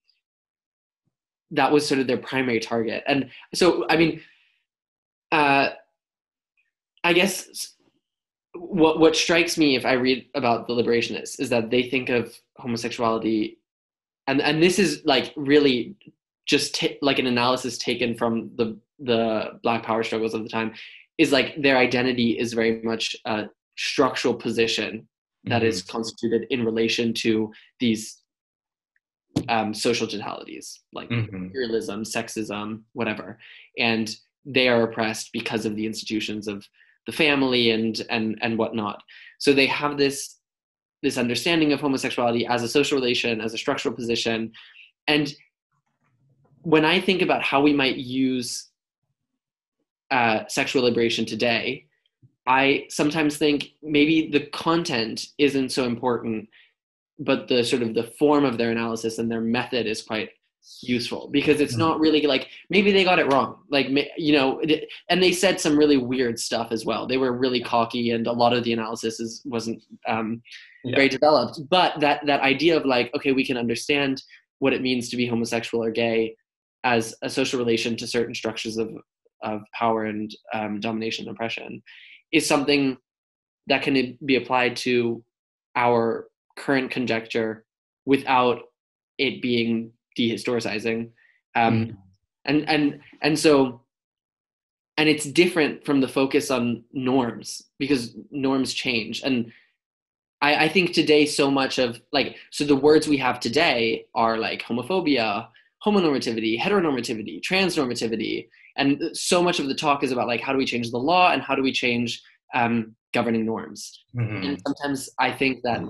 that was sort of their primary target. And so, I mean, I guess what strikes me if I read about the liberationists is that they think of homosexuality, and this is like really just like an analysis taken from the Black Power struggles of the time, is like their identity is very much a structural position that is constituted in relation to these social totalities like imperialism, sexism, whatever, and they are oppressed because of the institutions of the family and whatnot. So they have this understanding of homosexuality as a social relation, as a structural position. And when I think about how we might use sexual liberation today, I sometimes think maybe the content isn't so important, but the sort of the form of their analysis and their method is quite useful, because it's not really like, maybe they got it wrong, like, and they said some really weird stuff as well. They were really cocky, and a lot of the analysis wasn't very developed. But that idea of like, okay, we can understand what it means to be homosexual or gay as a social relation to certain structures of power and domination and oppression is something that can be applied to our current conjecture without it being dehistoricizing. And so it's different from the focus on norms, because norms change. And I think today so much of like, so the words we have today are like homophobia, homonormativity, heteronormativity, transnormativity. And so much of the talk is about like, how do we change the law and how do we change governing norms? And sometimes I think that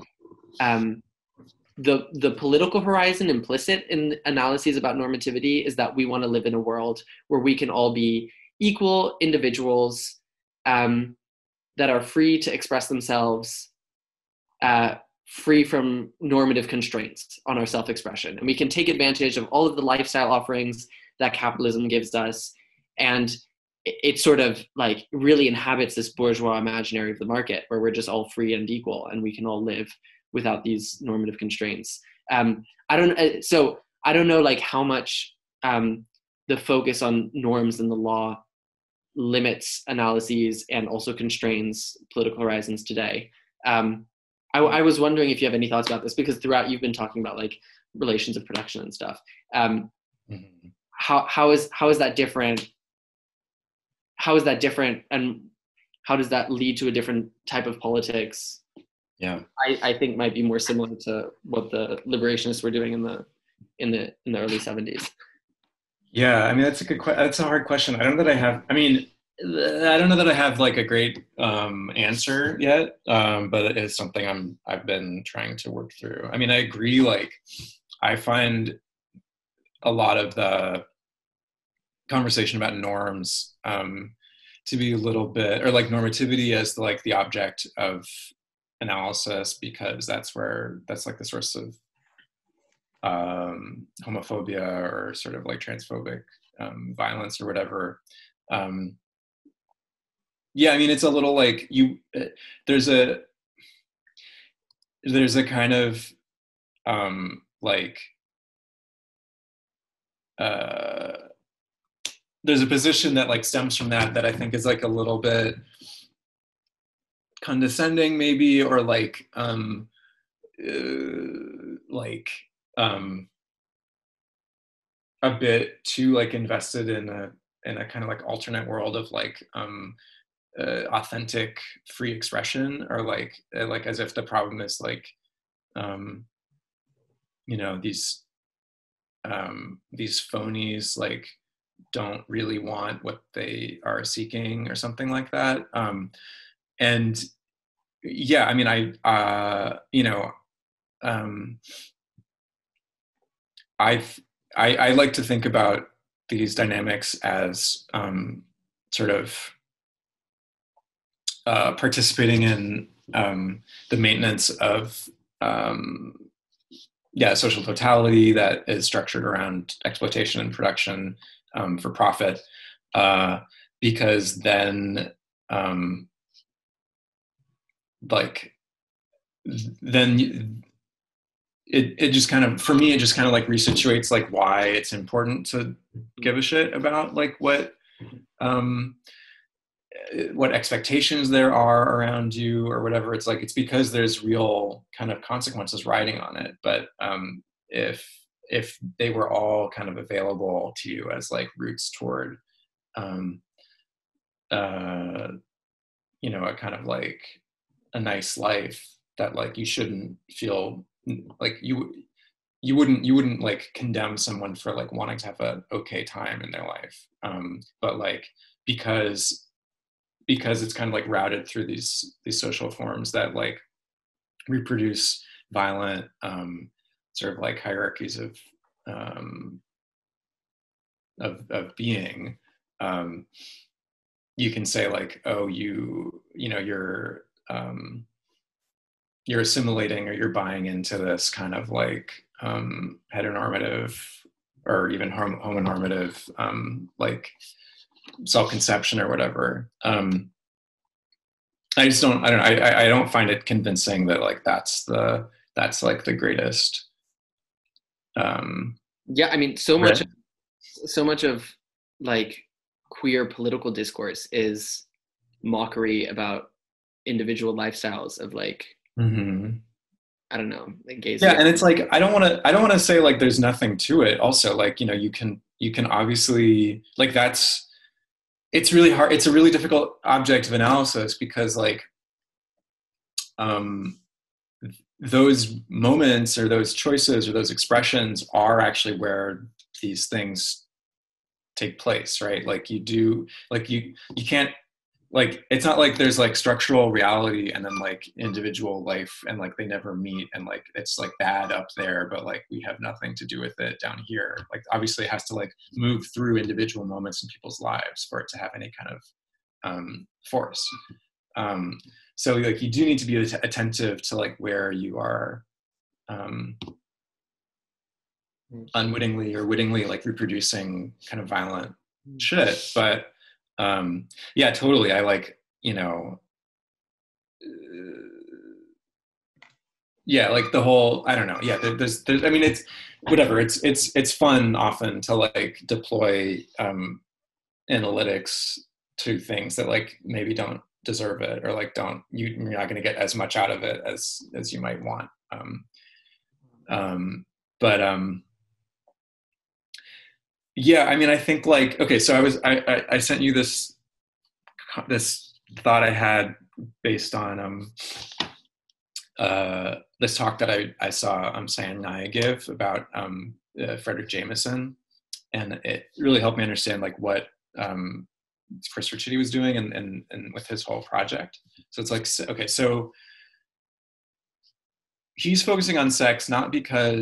the political horizon implicit in analyses about normativity is that we want to live in a world where we can all be equal individuals that are free to express themselves, free from normative constraints on our self-expression. And we can take advantage of all of the lifestyle offerings that capitalism gives us. And it sort of like really inhabits this bourgeois imaginary of the market where we're just all free and equal and we can all live without these normative constraints. I don't know like how much the focus on norms in the law limits analyses and also constrains political horizons today. I was wondering if you have any thoughts about this, because throughout you've been talking about like relations of production and stuff. How is that different? How is that different, and how does that lead to a different type of politics? Yeah, I think might be more similar to what the liberationists were doing in the early 70s. Yeah, I mean that's a that's a hard question. I don't know that I have. I mean, I don't know that I have like a great answer yet, but it's something I've been trying to work through. I mean, I agree. Like, I find a lot of the conversation about norms to be a little bit, or like normativity as like the object of analysis, because that's like the source of homophobia or sort of like transphobic violence or whatever. Yeah, I mean, it's a little like there's a kind of like there's a position that like stems from that I think is like a little bit condescending maybe, or like a bit too like invested in a kind of like alternate world of like authentic free expression, or like as if the problem is like you know, these phonies like don't really want what they are seeking or something like that. And yeah, I mean, you know, I like to think about these dynamics as sort of participating in the maintenance of social totality that is structured around exploitation and production for profit, because then it just kind of, for me, it just kind of like resituates like why it's important to give a shit about like what expectations there are around you or whatever. It's like, it's because there's real kind of consequences riding on it. But if they were all kind of available to you as like routes toward you know, a kind of like a nice life, that like you shouldn't feel like you wouldn't like condemn someone for like wanting to have an okay time in their life, but like because it's kind of like routed through these social forms that like reproduce violent sort of like hierarchies of being. You can say like, oh, you know, you're assimilating, or you're buying into this kind of like heteronormative or even homonormative like self-conception or whatever. I don't find it convincing that like that's like the greatest. Yeah, I mean, so much of like queer political discourse is mockery about individual lifestyles of like, I don't know, like gays. Yeah, and it's like I don't want to say like there's nothing to it. Also, like, you know, you can obviously like it's really hard. It's a really difficult object of analysis because like those moments or those choices or those expressions are actually where these things take place, right? Like you can't, like, it's not like there's like structural reality and then like individual life and like they never meet and like it's like bad up there, but like we have nothing to do with it down here. Like obviously it has to like move through individual moments in people's lives for it to have any kind of force. So like you do need to be attentive to like where you are unwittingly or wittingly like reproducing kind of violent shit. But yeah, totally. I like, you know, yeah, like the whole, I don't know. Yeah, there's I mean, it's whatever. It's fun often to like deploy analytics to things that like maybe don't deserve it, or like you're not going to get as much out of it as you might want. But yeah, I mean, I think like, okay, so I sent you this thought I had based on this talk that I saw Sam Naya give about Frederick Jameson, and it really helped me understand like what Chris Ricciuti was doing and with his whole project. So it's like, okay, so he's focusing on sex not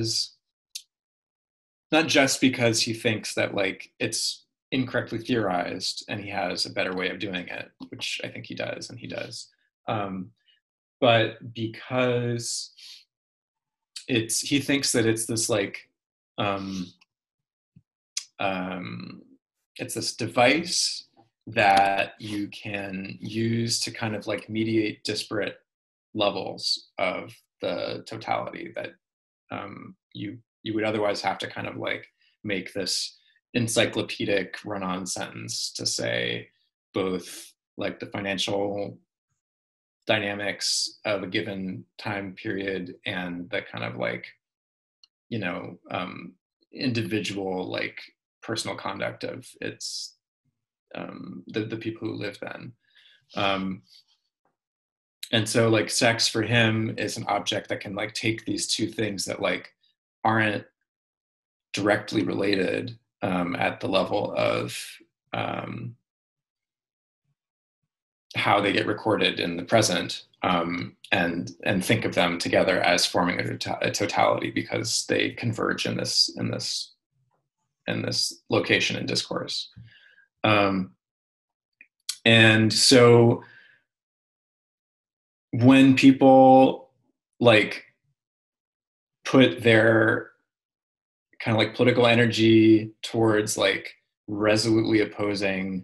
just because he thinks that like it's incorrectly theorized and he has a better way of doing it, which I think he does, but because he thinks that it's this like it's this device that you can use to kind of like mediate disparate levels of the totality that you would otherwise have to kind of like make this encyclopedic run-on sentence to say both like the financial dynamics of a given time period and the kind of like, you know, individual like personal conduct of its the people who live then. And so like sex for him is an object that can like take these two things that like aren't directly related at the level of how they get recorded in the present, and think of them together as forming a totality because they converge in this location and discourse. And so when people like put their kind of like political energy towards like resolutely opposing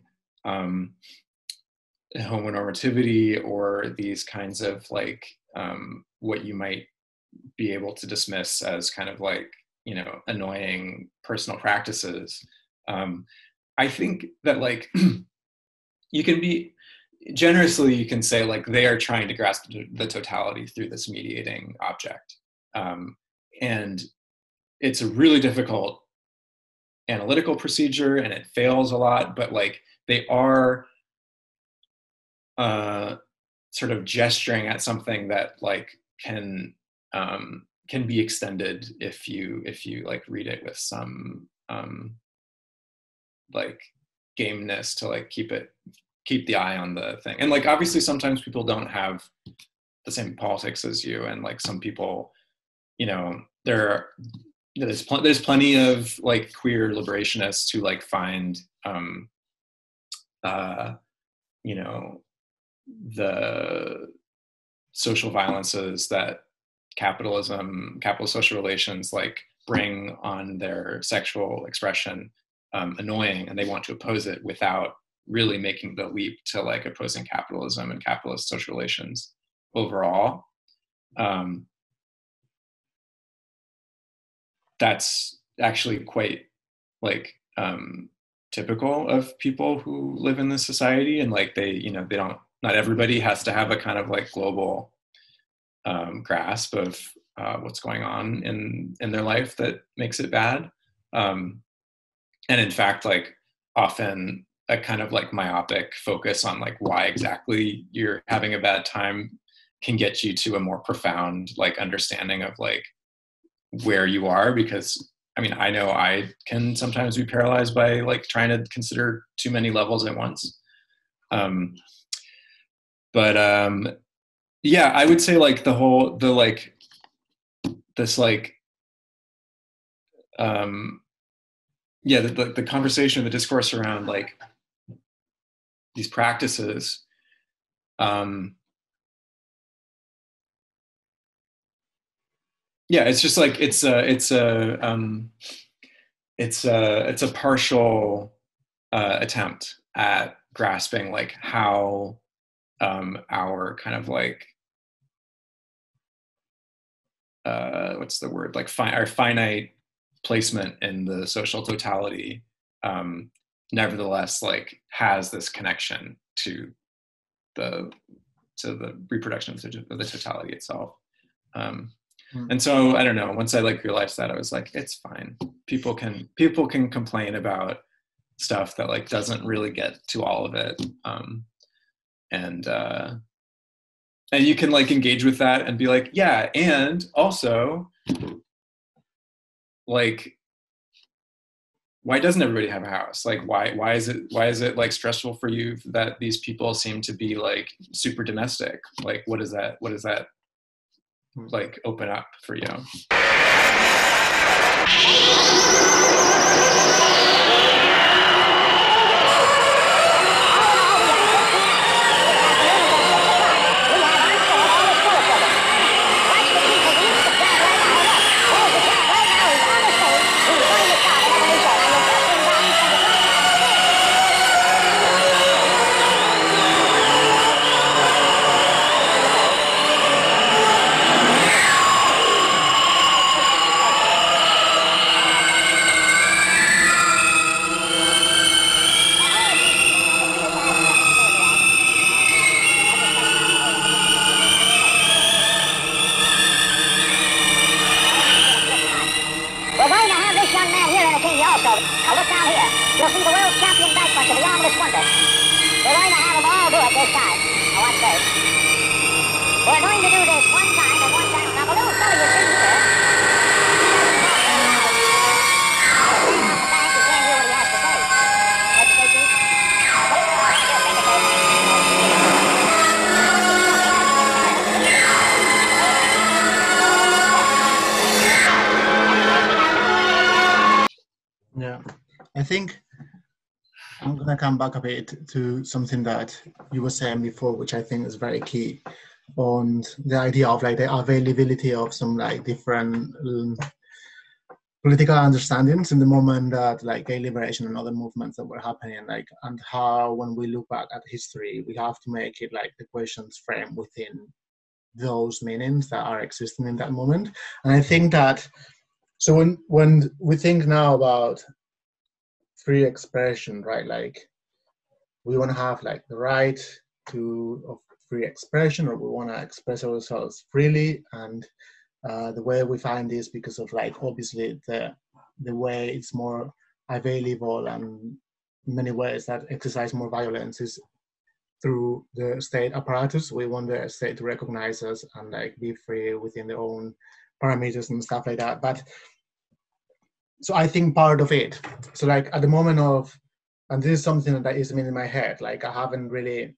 homonormativity or these kinds of like what you might be able to dismiss as kind of like, you know, annoying personal practices, I think that like you can be generously, you can say like they are trying to grasp the totality through this mediating object, and it's a really difficult analytical procedure and it fails a lot, but like they are sort of gesturing at something that like can be extended if you like read it with some like gameness to like keep the eye on the thing. And like obviously sometimes people don't have the same politics as you, and like some people, you know, there's plenty of like queer liberationists who like find you know, the social violences that capitalist social relations like bring on their sexual expression annoying, and they want to oppose it without really making the leap to like opposing capitalism and capitalist social relations overall. That's actually quite like typical of people who live in this society, and like not everybody has to have a kind of like global grasp of what's going on in their life that makes it bad. And in fact, like often a kind of like myopic focus on like why exactly you're having a bad time can get you to a more profound like understanding of like where you are, because I mean, I know I can sometimes be paralyzed by like trying to consider too many levels at once. But yeah, I would say like the conversation, the discourse around like these practices, yeah, it's just like it's a partial attempt at grasping like how our kind of like what's the word, like our finite placement in the social totality nevertheless like has this connection to the reproduction of the totality itself. And so I don't know, once I like realized that, I was like, it's fine. People can complain about stuff that like doesn't really get to all of it. And you can like engage with that and be like, yeah, and also like why doesn't everybody have a house? Like, why is it like stressful for you that these people seem to be like super domestic? Like, what does that like open up for you? We're going to have this young man here entertain you also. Now look down here. You'll see the world champion back puncher, the Armless Wonder. We're going to have them all do it this time. Now watch this. We're going to do this one time and one time. Now the little fella you see here. You can't hear what he has to say. Let's take it. Yeah, I think I'm gonna come back a bit to something that you were saying before, which I think is very key, on the idea of like the availability of some like different political understandings in the moment that like gay liberation and other movements that were happening, like, and how when we look back at history, we have to make it like the questions frame within those meanings that are existing in that moment. And I think that, so when we think now about free expression, right, like we want to have like the right of free expression, or we want to express ourselves freely, and the way we find this, because of like obviously the way it's more available and in many ways that exercise more violence is through the state apparatus. We want the state to recognize us and like be free within their own parameters and stuff like that. But so I think part of it, so like at the moment of, and this is something that is in my head, like I haven't really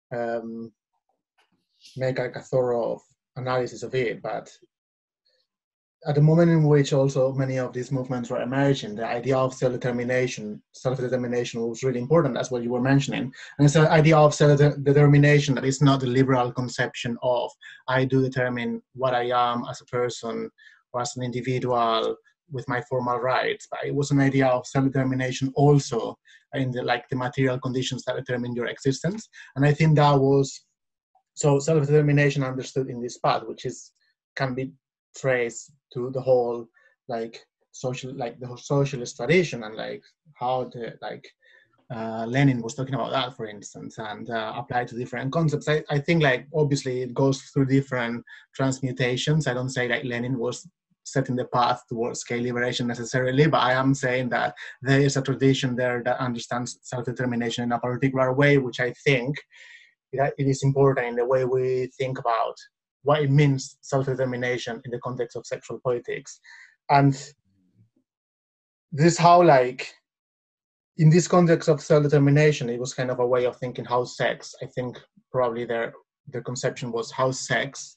make like a thorough analysis of it, but at the moment in which also many of these movements were emerging, the idea of self-determination was really important. That's what you were mentioning. And it's the idea of self-determination that is not the liberal conception of, I do determine what I am as a person or as an individual with my formal rights, but it was an idea of self-determination also in the material conditions that determine your existence. And I think that was, so self-determination understood in this path, which can be traced to the whole the whole socialist tradition, and like how the Lenin was talking about that, for instance, and applied to different concepts. I think like obviously it goes through different transmutations. I don't say like Lenin was setting the path towards gay liberation necessarily, but I am saying that there is a tradition there that understands self-determination in a particular way, which I think it is important in the way we think about what it means self-determination in the context of sexual politics. And this how like in this context of self-determination, it was kind of a way of thinking how sex, I think probably their conception was how sex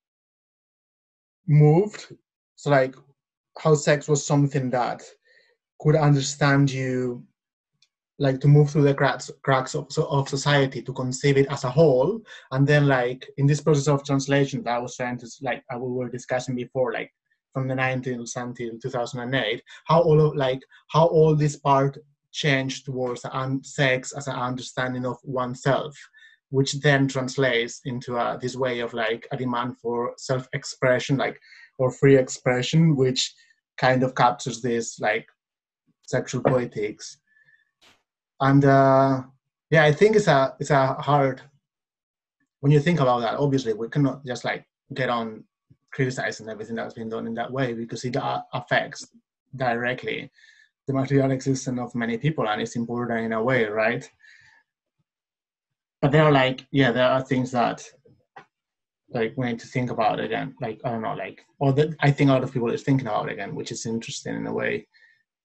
moved. So like how sex was something that could understand you, like to move through the cracks of society, to conceive it as a whole. And then like in this process of translation that I was trying to, like we were discussing before, like from the 90s until 2008, how all this part changed towards sex as an understanding of oneself, which then translates into this way of like a demand for self-expression, like, or free expression, which kind of captures this like sexual politics. And yeah, I think it's a hard, when you think about that, obviously we cannot just like get on criticizing everything that's been done in that way, because it affects directly the material existence of many people, and it's important in a way, right? But there are like, yeah, there are things that like we need to think about again, like, I don't know, like, or that I think a lot of people is thinking about again, which is interesting in a way.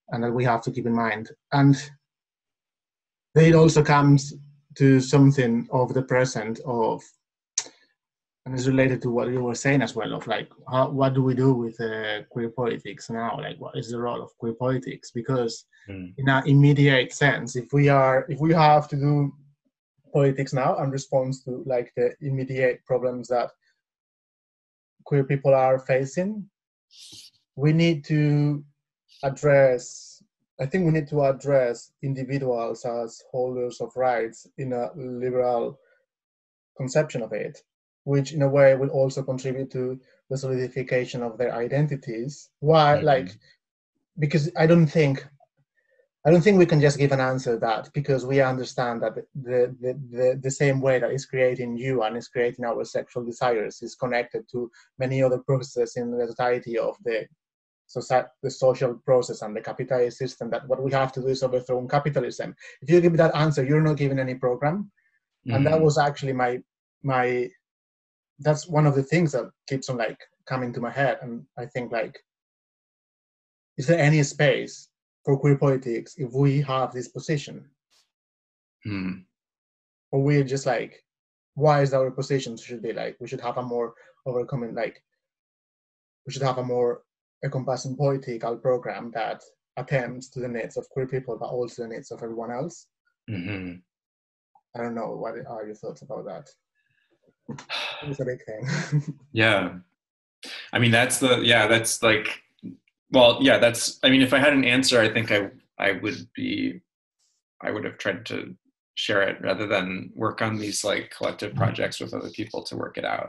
and that we have to keep in mind. And then it also comes to something of the present of, and it's related to what you were saying as well, of like, what do we do with queer politics now? Like, what is the role of queer politics? Because in an immediate sense, if we have to do politics now and response to like the immediate problems that queer people are facing, we need to address, I think we need to address individuals as holders of rights in a liberal conception of it, which in a way will also contribute to the solidification of their identities. Why? Like, because I don't think we can just give an answer that, because we understand that the same way that is creating you and is creating our sexual desires is connected to many other processes in the totality of the social process and the capitalist system, that what we have to do is overthrow capitalism. If you give me that answer, you're not giving any program. And that was actually my that's one of the things that keeps on like coming to my head. And I think, like, is there any space for queer politics if we have this position? Or we're just like, why is our position should be like, we should have a more overcoming, like, we should have a more encompassing political program that attends to the needs of queer people, but also the needs of everyone else. I don't know, what are your thoughts about that? It's a big thing. Yeah. I mean, that's like, well, yeah, that's, I mean, if I had an answer, I think I would have tried to share it rather than work on these like collective projects with other people to work it out.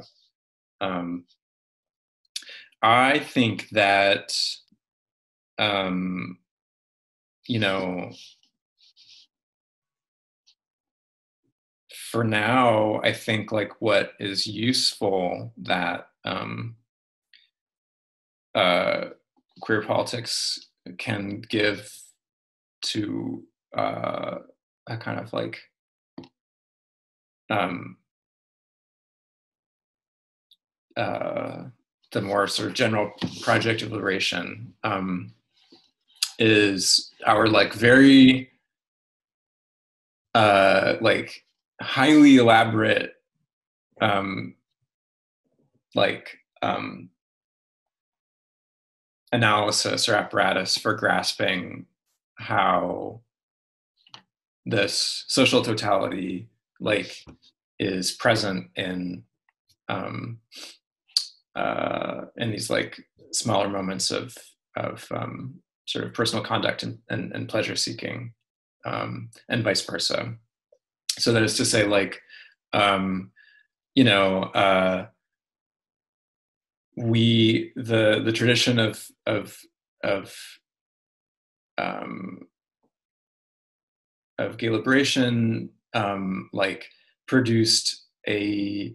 I think that, you know, for now, I think like what is useful that queer politics can give to a kind of like the more sort of general project of liberation is our like very like highly elaborate analysis or apparatus for grasping how this social totality like is present in these like smaller moments of sort of personal conduct and pleasure seeking, and vice versa. So that is to say, like, you know, the tradition of gay liberation like produced a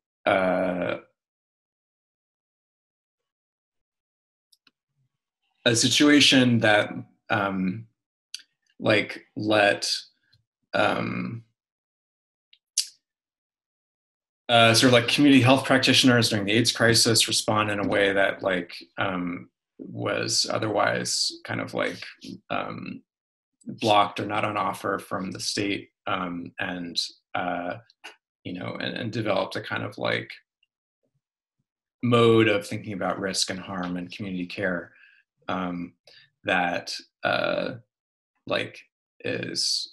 situation that like let sort of like community health practitioners during the AIDS crisis respond in a way that like was otherwise kind of like blocked or not on offer from the state, and you know, and developed a kind of like mode of thinking about risk and harm and community care that like is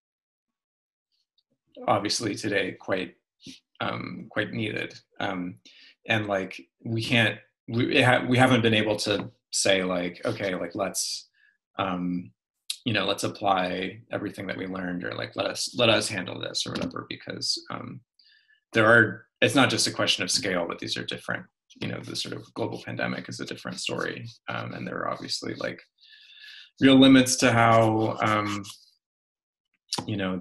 obviously today quite needed, and like we haven't been able to say like, okay, like let's you know, let's apply everything that we learned, or like let us handle this or whatever, because it's not just a question of scale, but these are different, you know, the sort of global pandemic is a different story, and there are obviously like real limits to how you know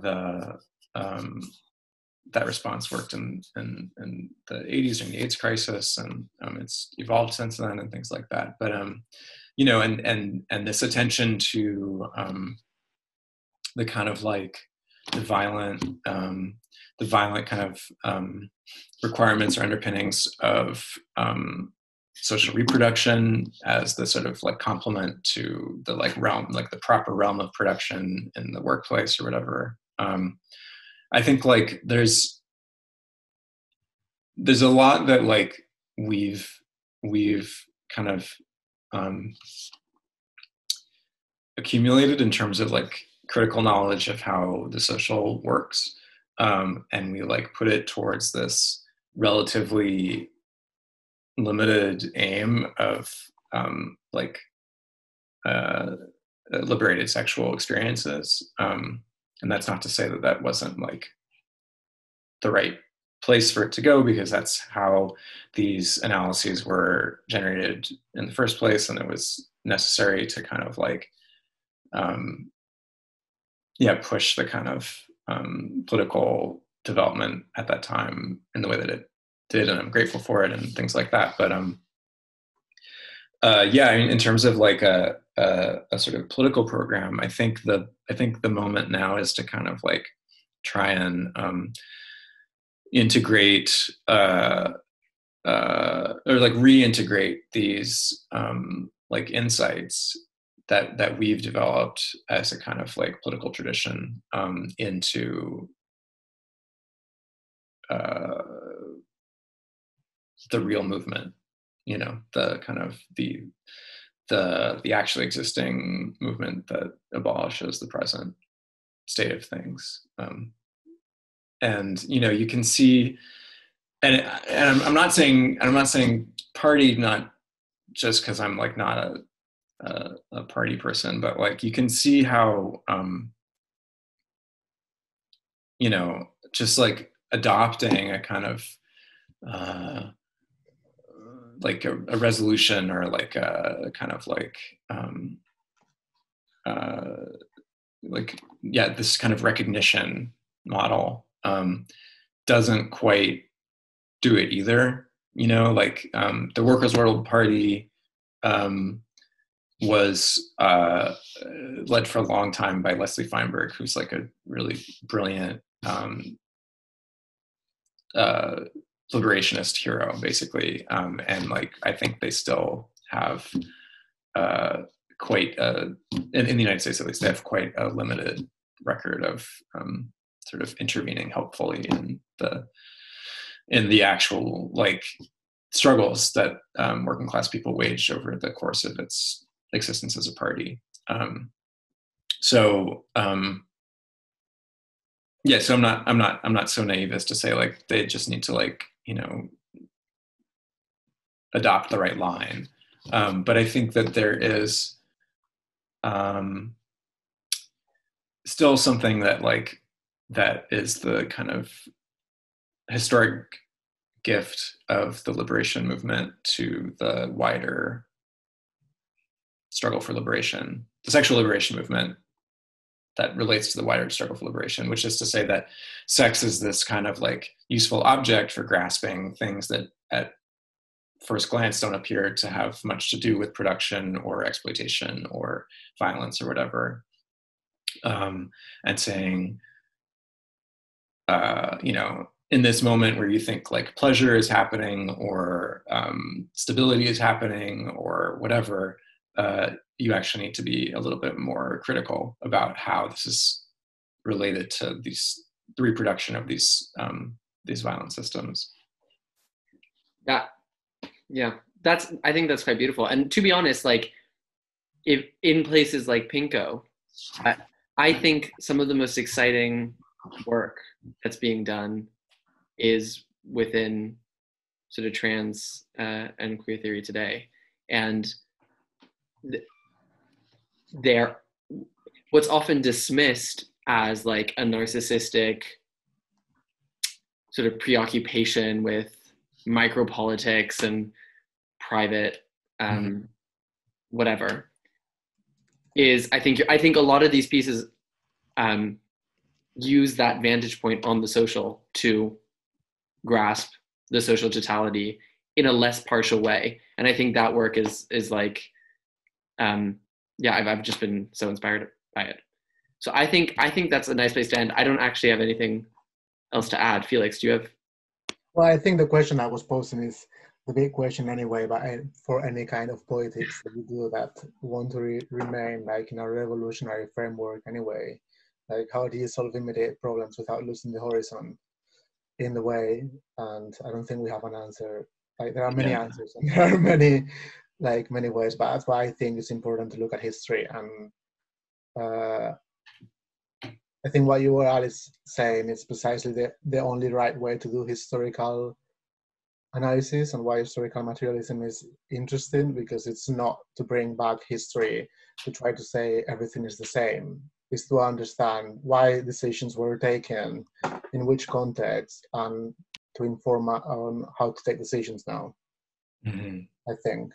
that response worked in the 80s during the AIDS crisis, and it's evolved since then and things like that. But you know, and this attention to the kind of like the violent kind of requirements or underpinnings of social reproduction as the sort of like complement to the like realm, like the proper realm of production in the workplace or whatever. I think like there's a lot that like we've kind of accumulated in terms of like critical knowledge of how the social works, and we like put it towards this relatively limited aim of liberated sexual experiences, and that's not to say that that wasn't like the right place for it to go, because that's how these analyses were generated in the first place, and it was necessary to kind of like push the kind of political development at that time in the way that it did, and I'm grateful for it and things like that. But I mean, in terms of like a sort of political program, I think the moment now is to kind of like try and integrate or like reintegrate these like insights that we've developed as a kind of like political tradition into the real movement, you know, the kind of the actually existing movement that abolishes the present state of things. And you know, you can see, and I'm not saying party, not just because I'm like not a party person, but like you can see how you know, just like adopting a kind of like a resolution, or like a kind of like this kind of recognition model doesn't quite do it either. You know, like the Workers' World Party was led for a long time by Leslie Feinberg, who's like a really brilliant liberationist hero, basically. And like, I think they still have quite in the United States, at least, they have quite a limited record of sort of intervening helpfully in the actual like struggles that working class people waged over the course of its existence as a party. So I'm not so naive as to say like they just need to like, you know, adopt the right line. But I think that there is still something that like that is the kind of historic gift of the liberation movement to the wider struggle for liberation, the sexual liberation movement that relates to the wider struggle for liberation, which is to say that sex is this kind of like useful object for grasping things that at first glance don't appear to have much to do with production or exploitation or violence or whatever. And saying, you know, in this moment where you think like pleasure is happening or stability is happening or whatever, you actually need to be a little bit more critical about how this is related to the reproduction of these violent systems. Yeah, I think that's quite beautiful. And to be honest, like if in places like Pinko, I think some of the most exciting work that's being done is within sort of trans and queer theory today. And they're what's often dismissed as like a narcissistic sort of preoccupation with micropolitics and private whatever is I think a lot of these pieces use that vantage point on the social to grasp the social totality in a less partial way. And I think that work is like I've just been so inspired by it. So I think that's a nice place to end. I don't actually have anything else to add. Felix, do you have? Well, I think the question I was posing is, the big question anyway, but for any kind of politics that you do that want to remain like in a revolutionary framework anyway, like how do you solve immediate problems without losing the horizon in the way? And I don't think we have an answer. Like there are many answers and there are many ways, but that's why I think it's important to look at history. And I think what you were, Alice, saying is precisely the only right way to do historical analysis, and why historical materialism is interesting, because it's not to bring back history to try to say everything is the same. It's to understand why decisions were taken, in which context, and to inform on how to take decisions now. Mm-hmm. I think.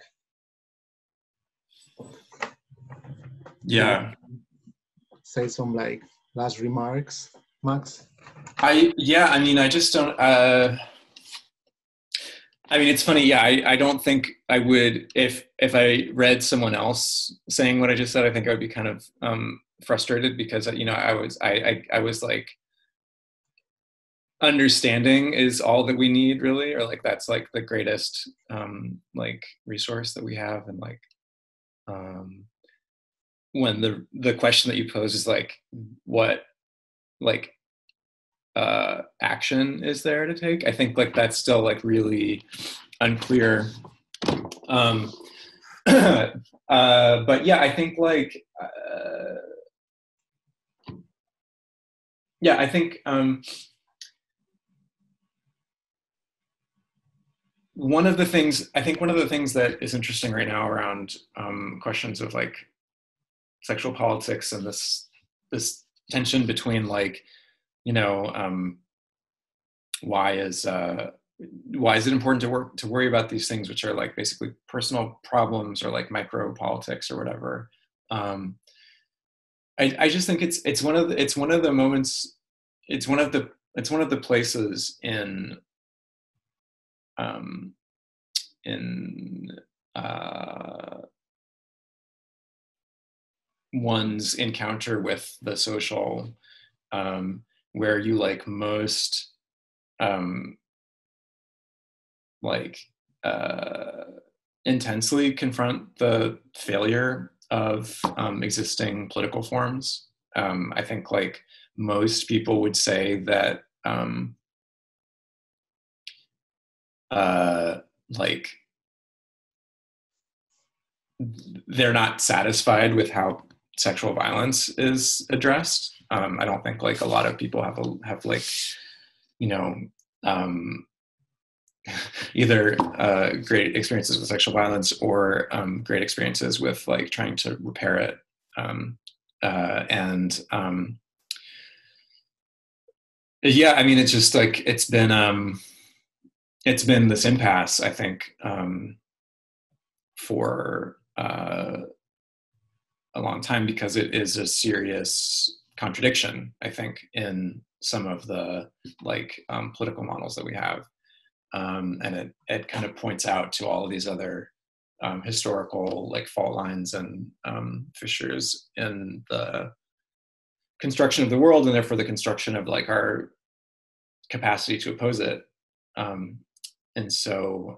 Yeah. Say some like last remarks, Max? I just don't, it's funny. Yeah. I don't think I would, if I read someone else saying what I just said, I think I would be kind of frustrated, because, I was like, understanding is all that we need, really, or like, that's like the greatest like resource that we have. And like, when the question that you pose is like, what like action is there to take, I think like that's still like really unclear. But yeah, I think like I think one of the things that is interesting right now around questions of like sexual politics and this tension between like, why is it important to worry about these things, which are like basically personal problems or like micro politics or whatever. I just think it's one of the moments, it's one of the places in one's encounter with the social, where you like most intensely confront the failure of existing political forms. I think like most people would say that like they're not satisfied with how sexual violence is addressed. I don't think like a lot of people have like, either great experiences with sexual violence or great experiences with like trying to repair it. Yeah, I mean, it's just like, it's been this impasse, I think, for a long time, because it is a serious contradiction, I think, in some of the like political models that we have. And it kind of points out to all of these other historical like fault lines and fissures in the construction of the world, and therefore the construction of like our capacity to oppose it. And so,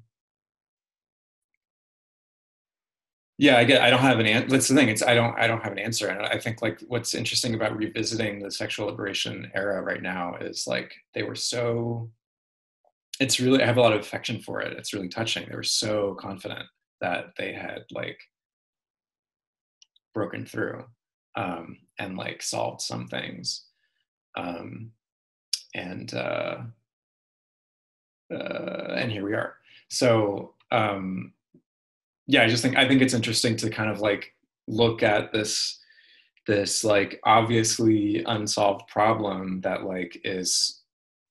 yeah, I don't have an answer. That's the thing. I don't have an answer. And I think like what's interesting about revisiting the sexual liberation era right now is like they were so. It's really, I have a lot of affection for it. It's really touching. They were so confident that they had like broken through and like solved some things, and here we are. So yeah, I think it's interesting to kind of like look at this like obviously unsolved problem that like is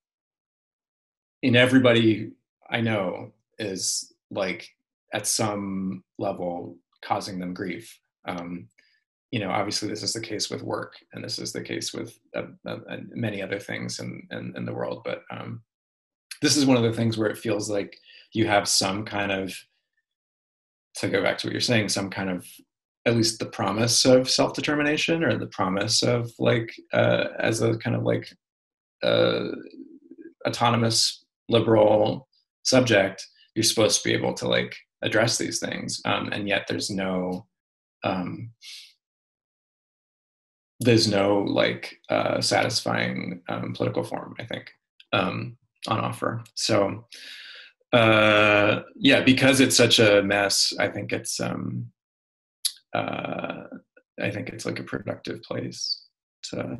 in everybody I know is like at some level causing them grief. Obviously this is the case with work, and this is the case with many other things in the world. But this is one of the things where it feels like you have some kind of, to go back to what you're saying, some kind of, at least the promise of self-determination, or the promise of like, as a kind of like autonomous liberal subject, you're supposed to be able to like address these things, and yet there's no like satisfying political form, I think, on offer. So yeah, because it's such a mess, I think it's like a productive place to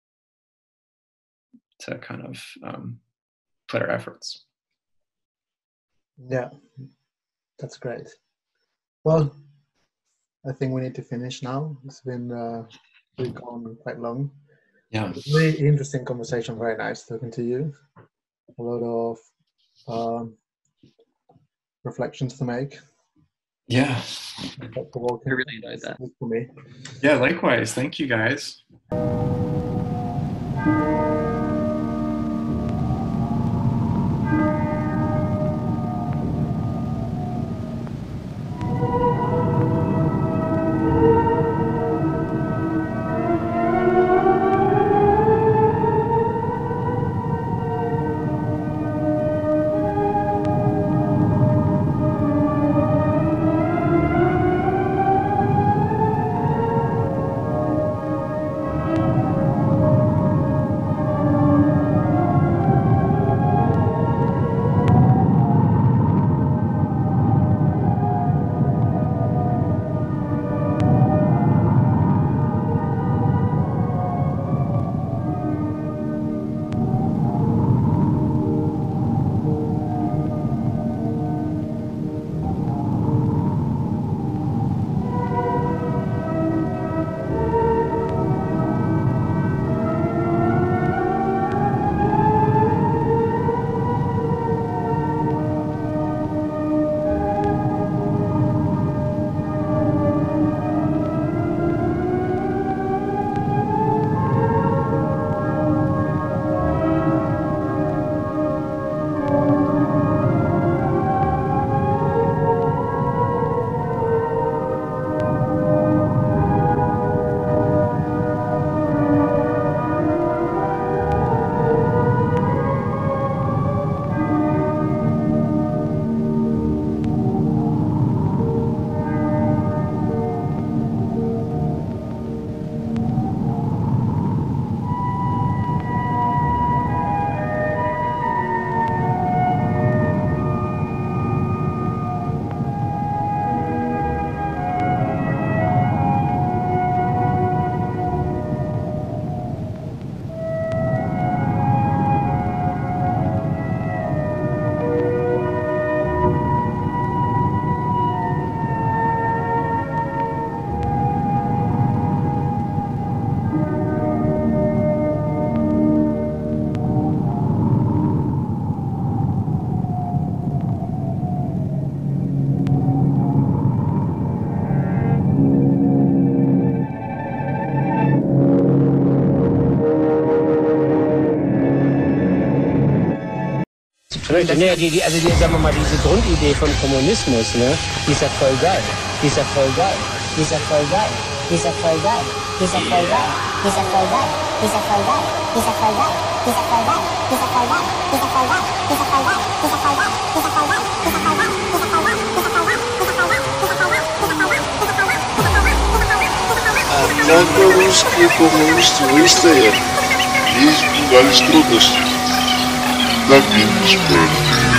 kind of put our efforts. Yeah, that's great. Well, I think we need to finish now. It's been we've gone quite long. Yeah, really interesting conversation. Very nice talking to you. A lot of reflections to make. Yeah, I really enjoyed that. For me. Yeah, likewise. Thank you, guys. Sagen wir mal, diese Grundidee vom Kommunismus, ne, die ist ja voll geil. Die ist ja voll geil. Die ist ja voll geil. Die ist ja voll geil. Die ist ja voll geil. Die ist ja voll geil. Die ist ja voll geil. Die ist ja voll geil. Die ist ja voll geil. Die ist ja voll geil. Die ist ja voll geil. Die ist ja voll geil. Die ist ja voll geil. Die ist ja voll geil. Die ist ja voll geil. Die ist ja voll geil. Die ist ja voll geil. Однако русские коммунисты выстоят. Есть бывали трудности. Так и не справились.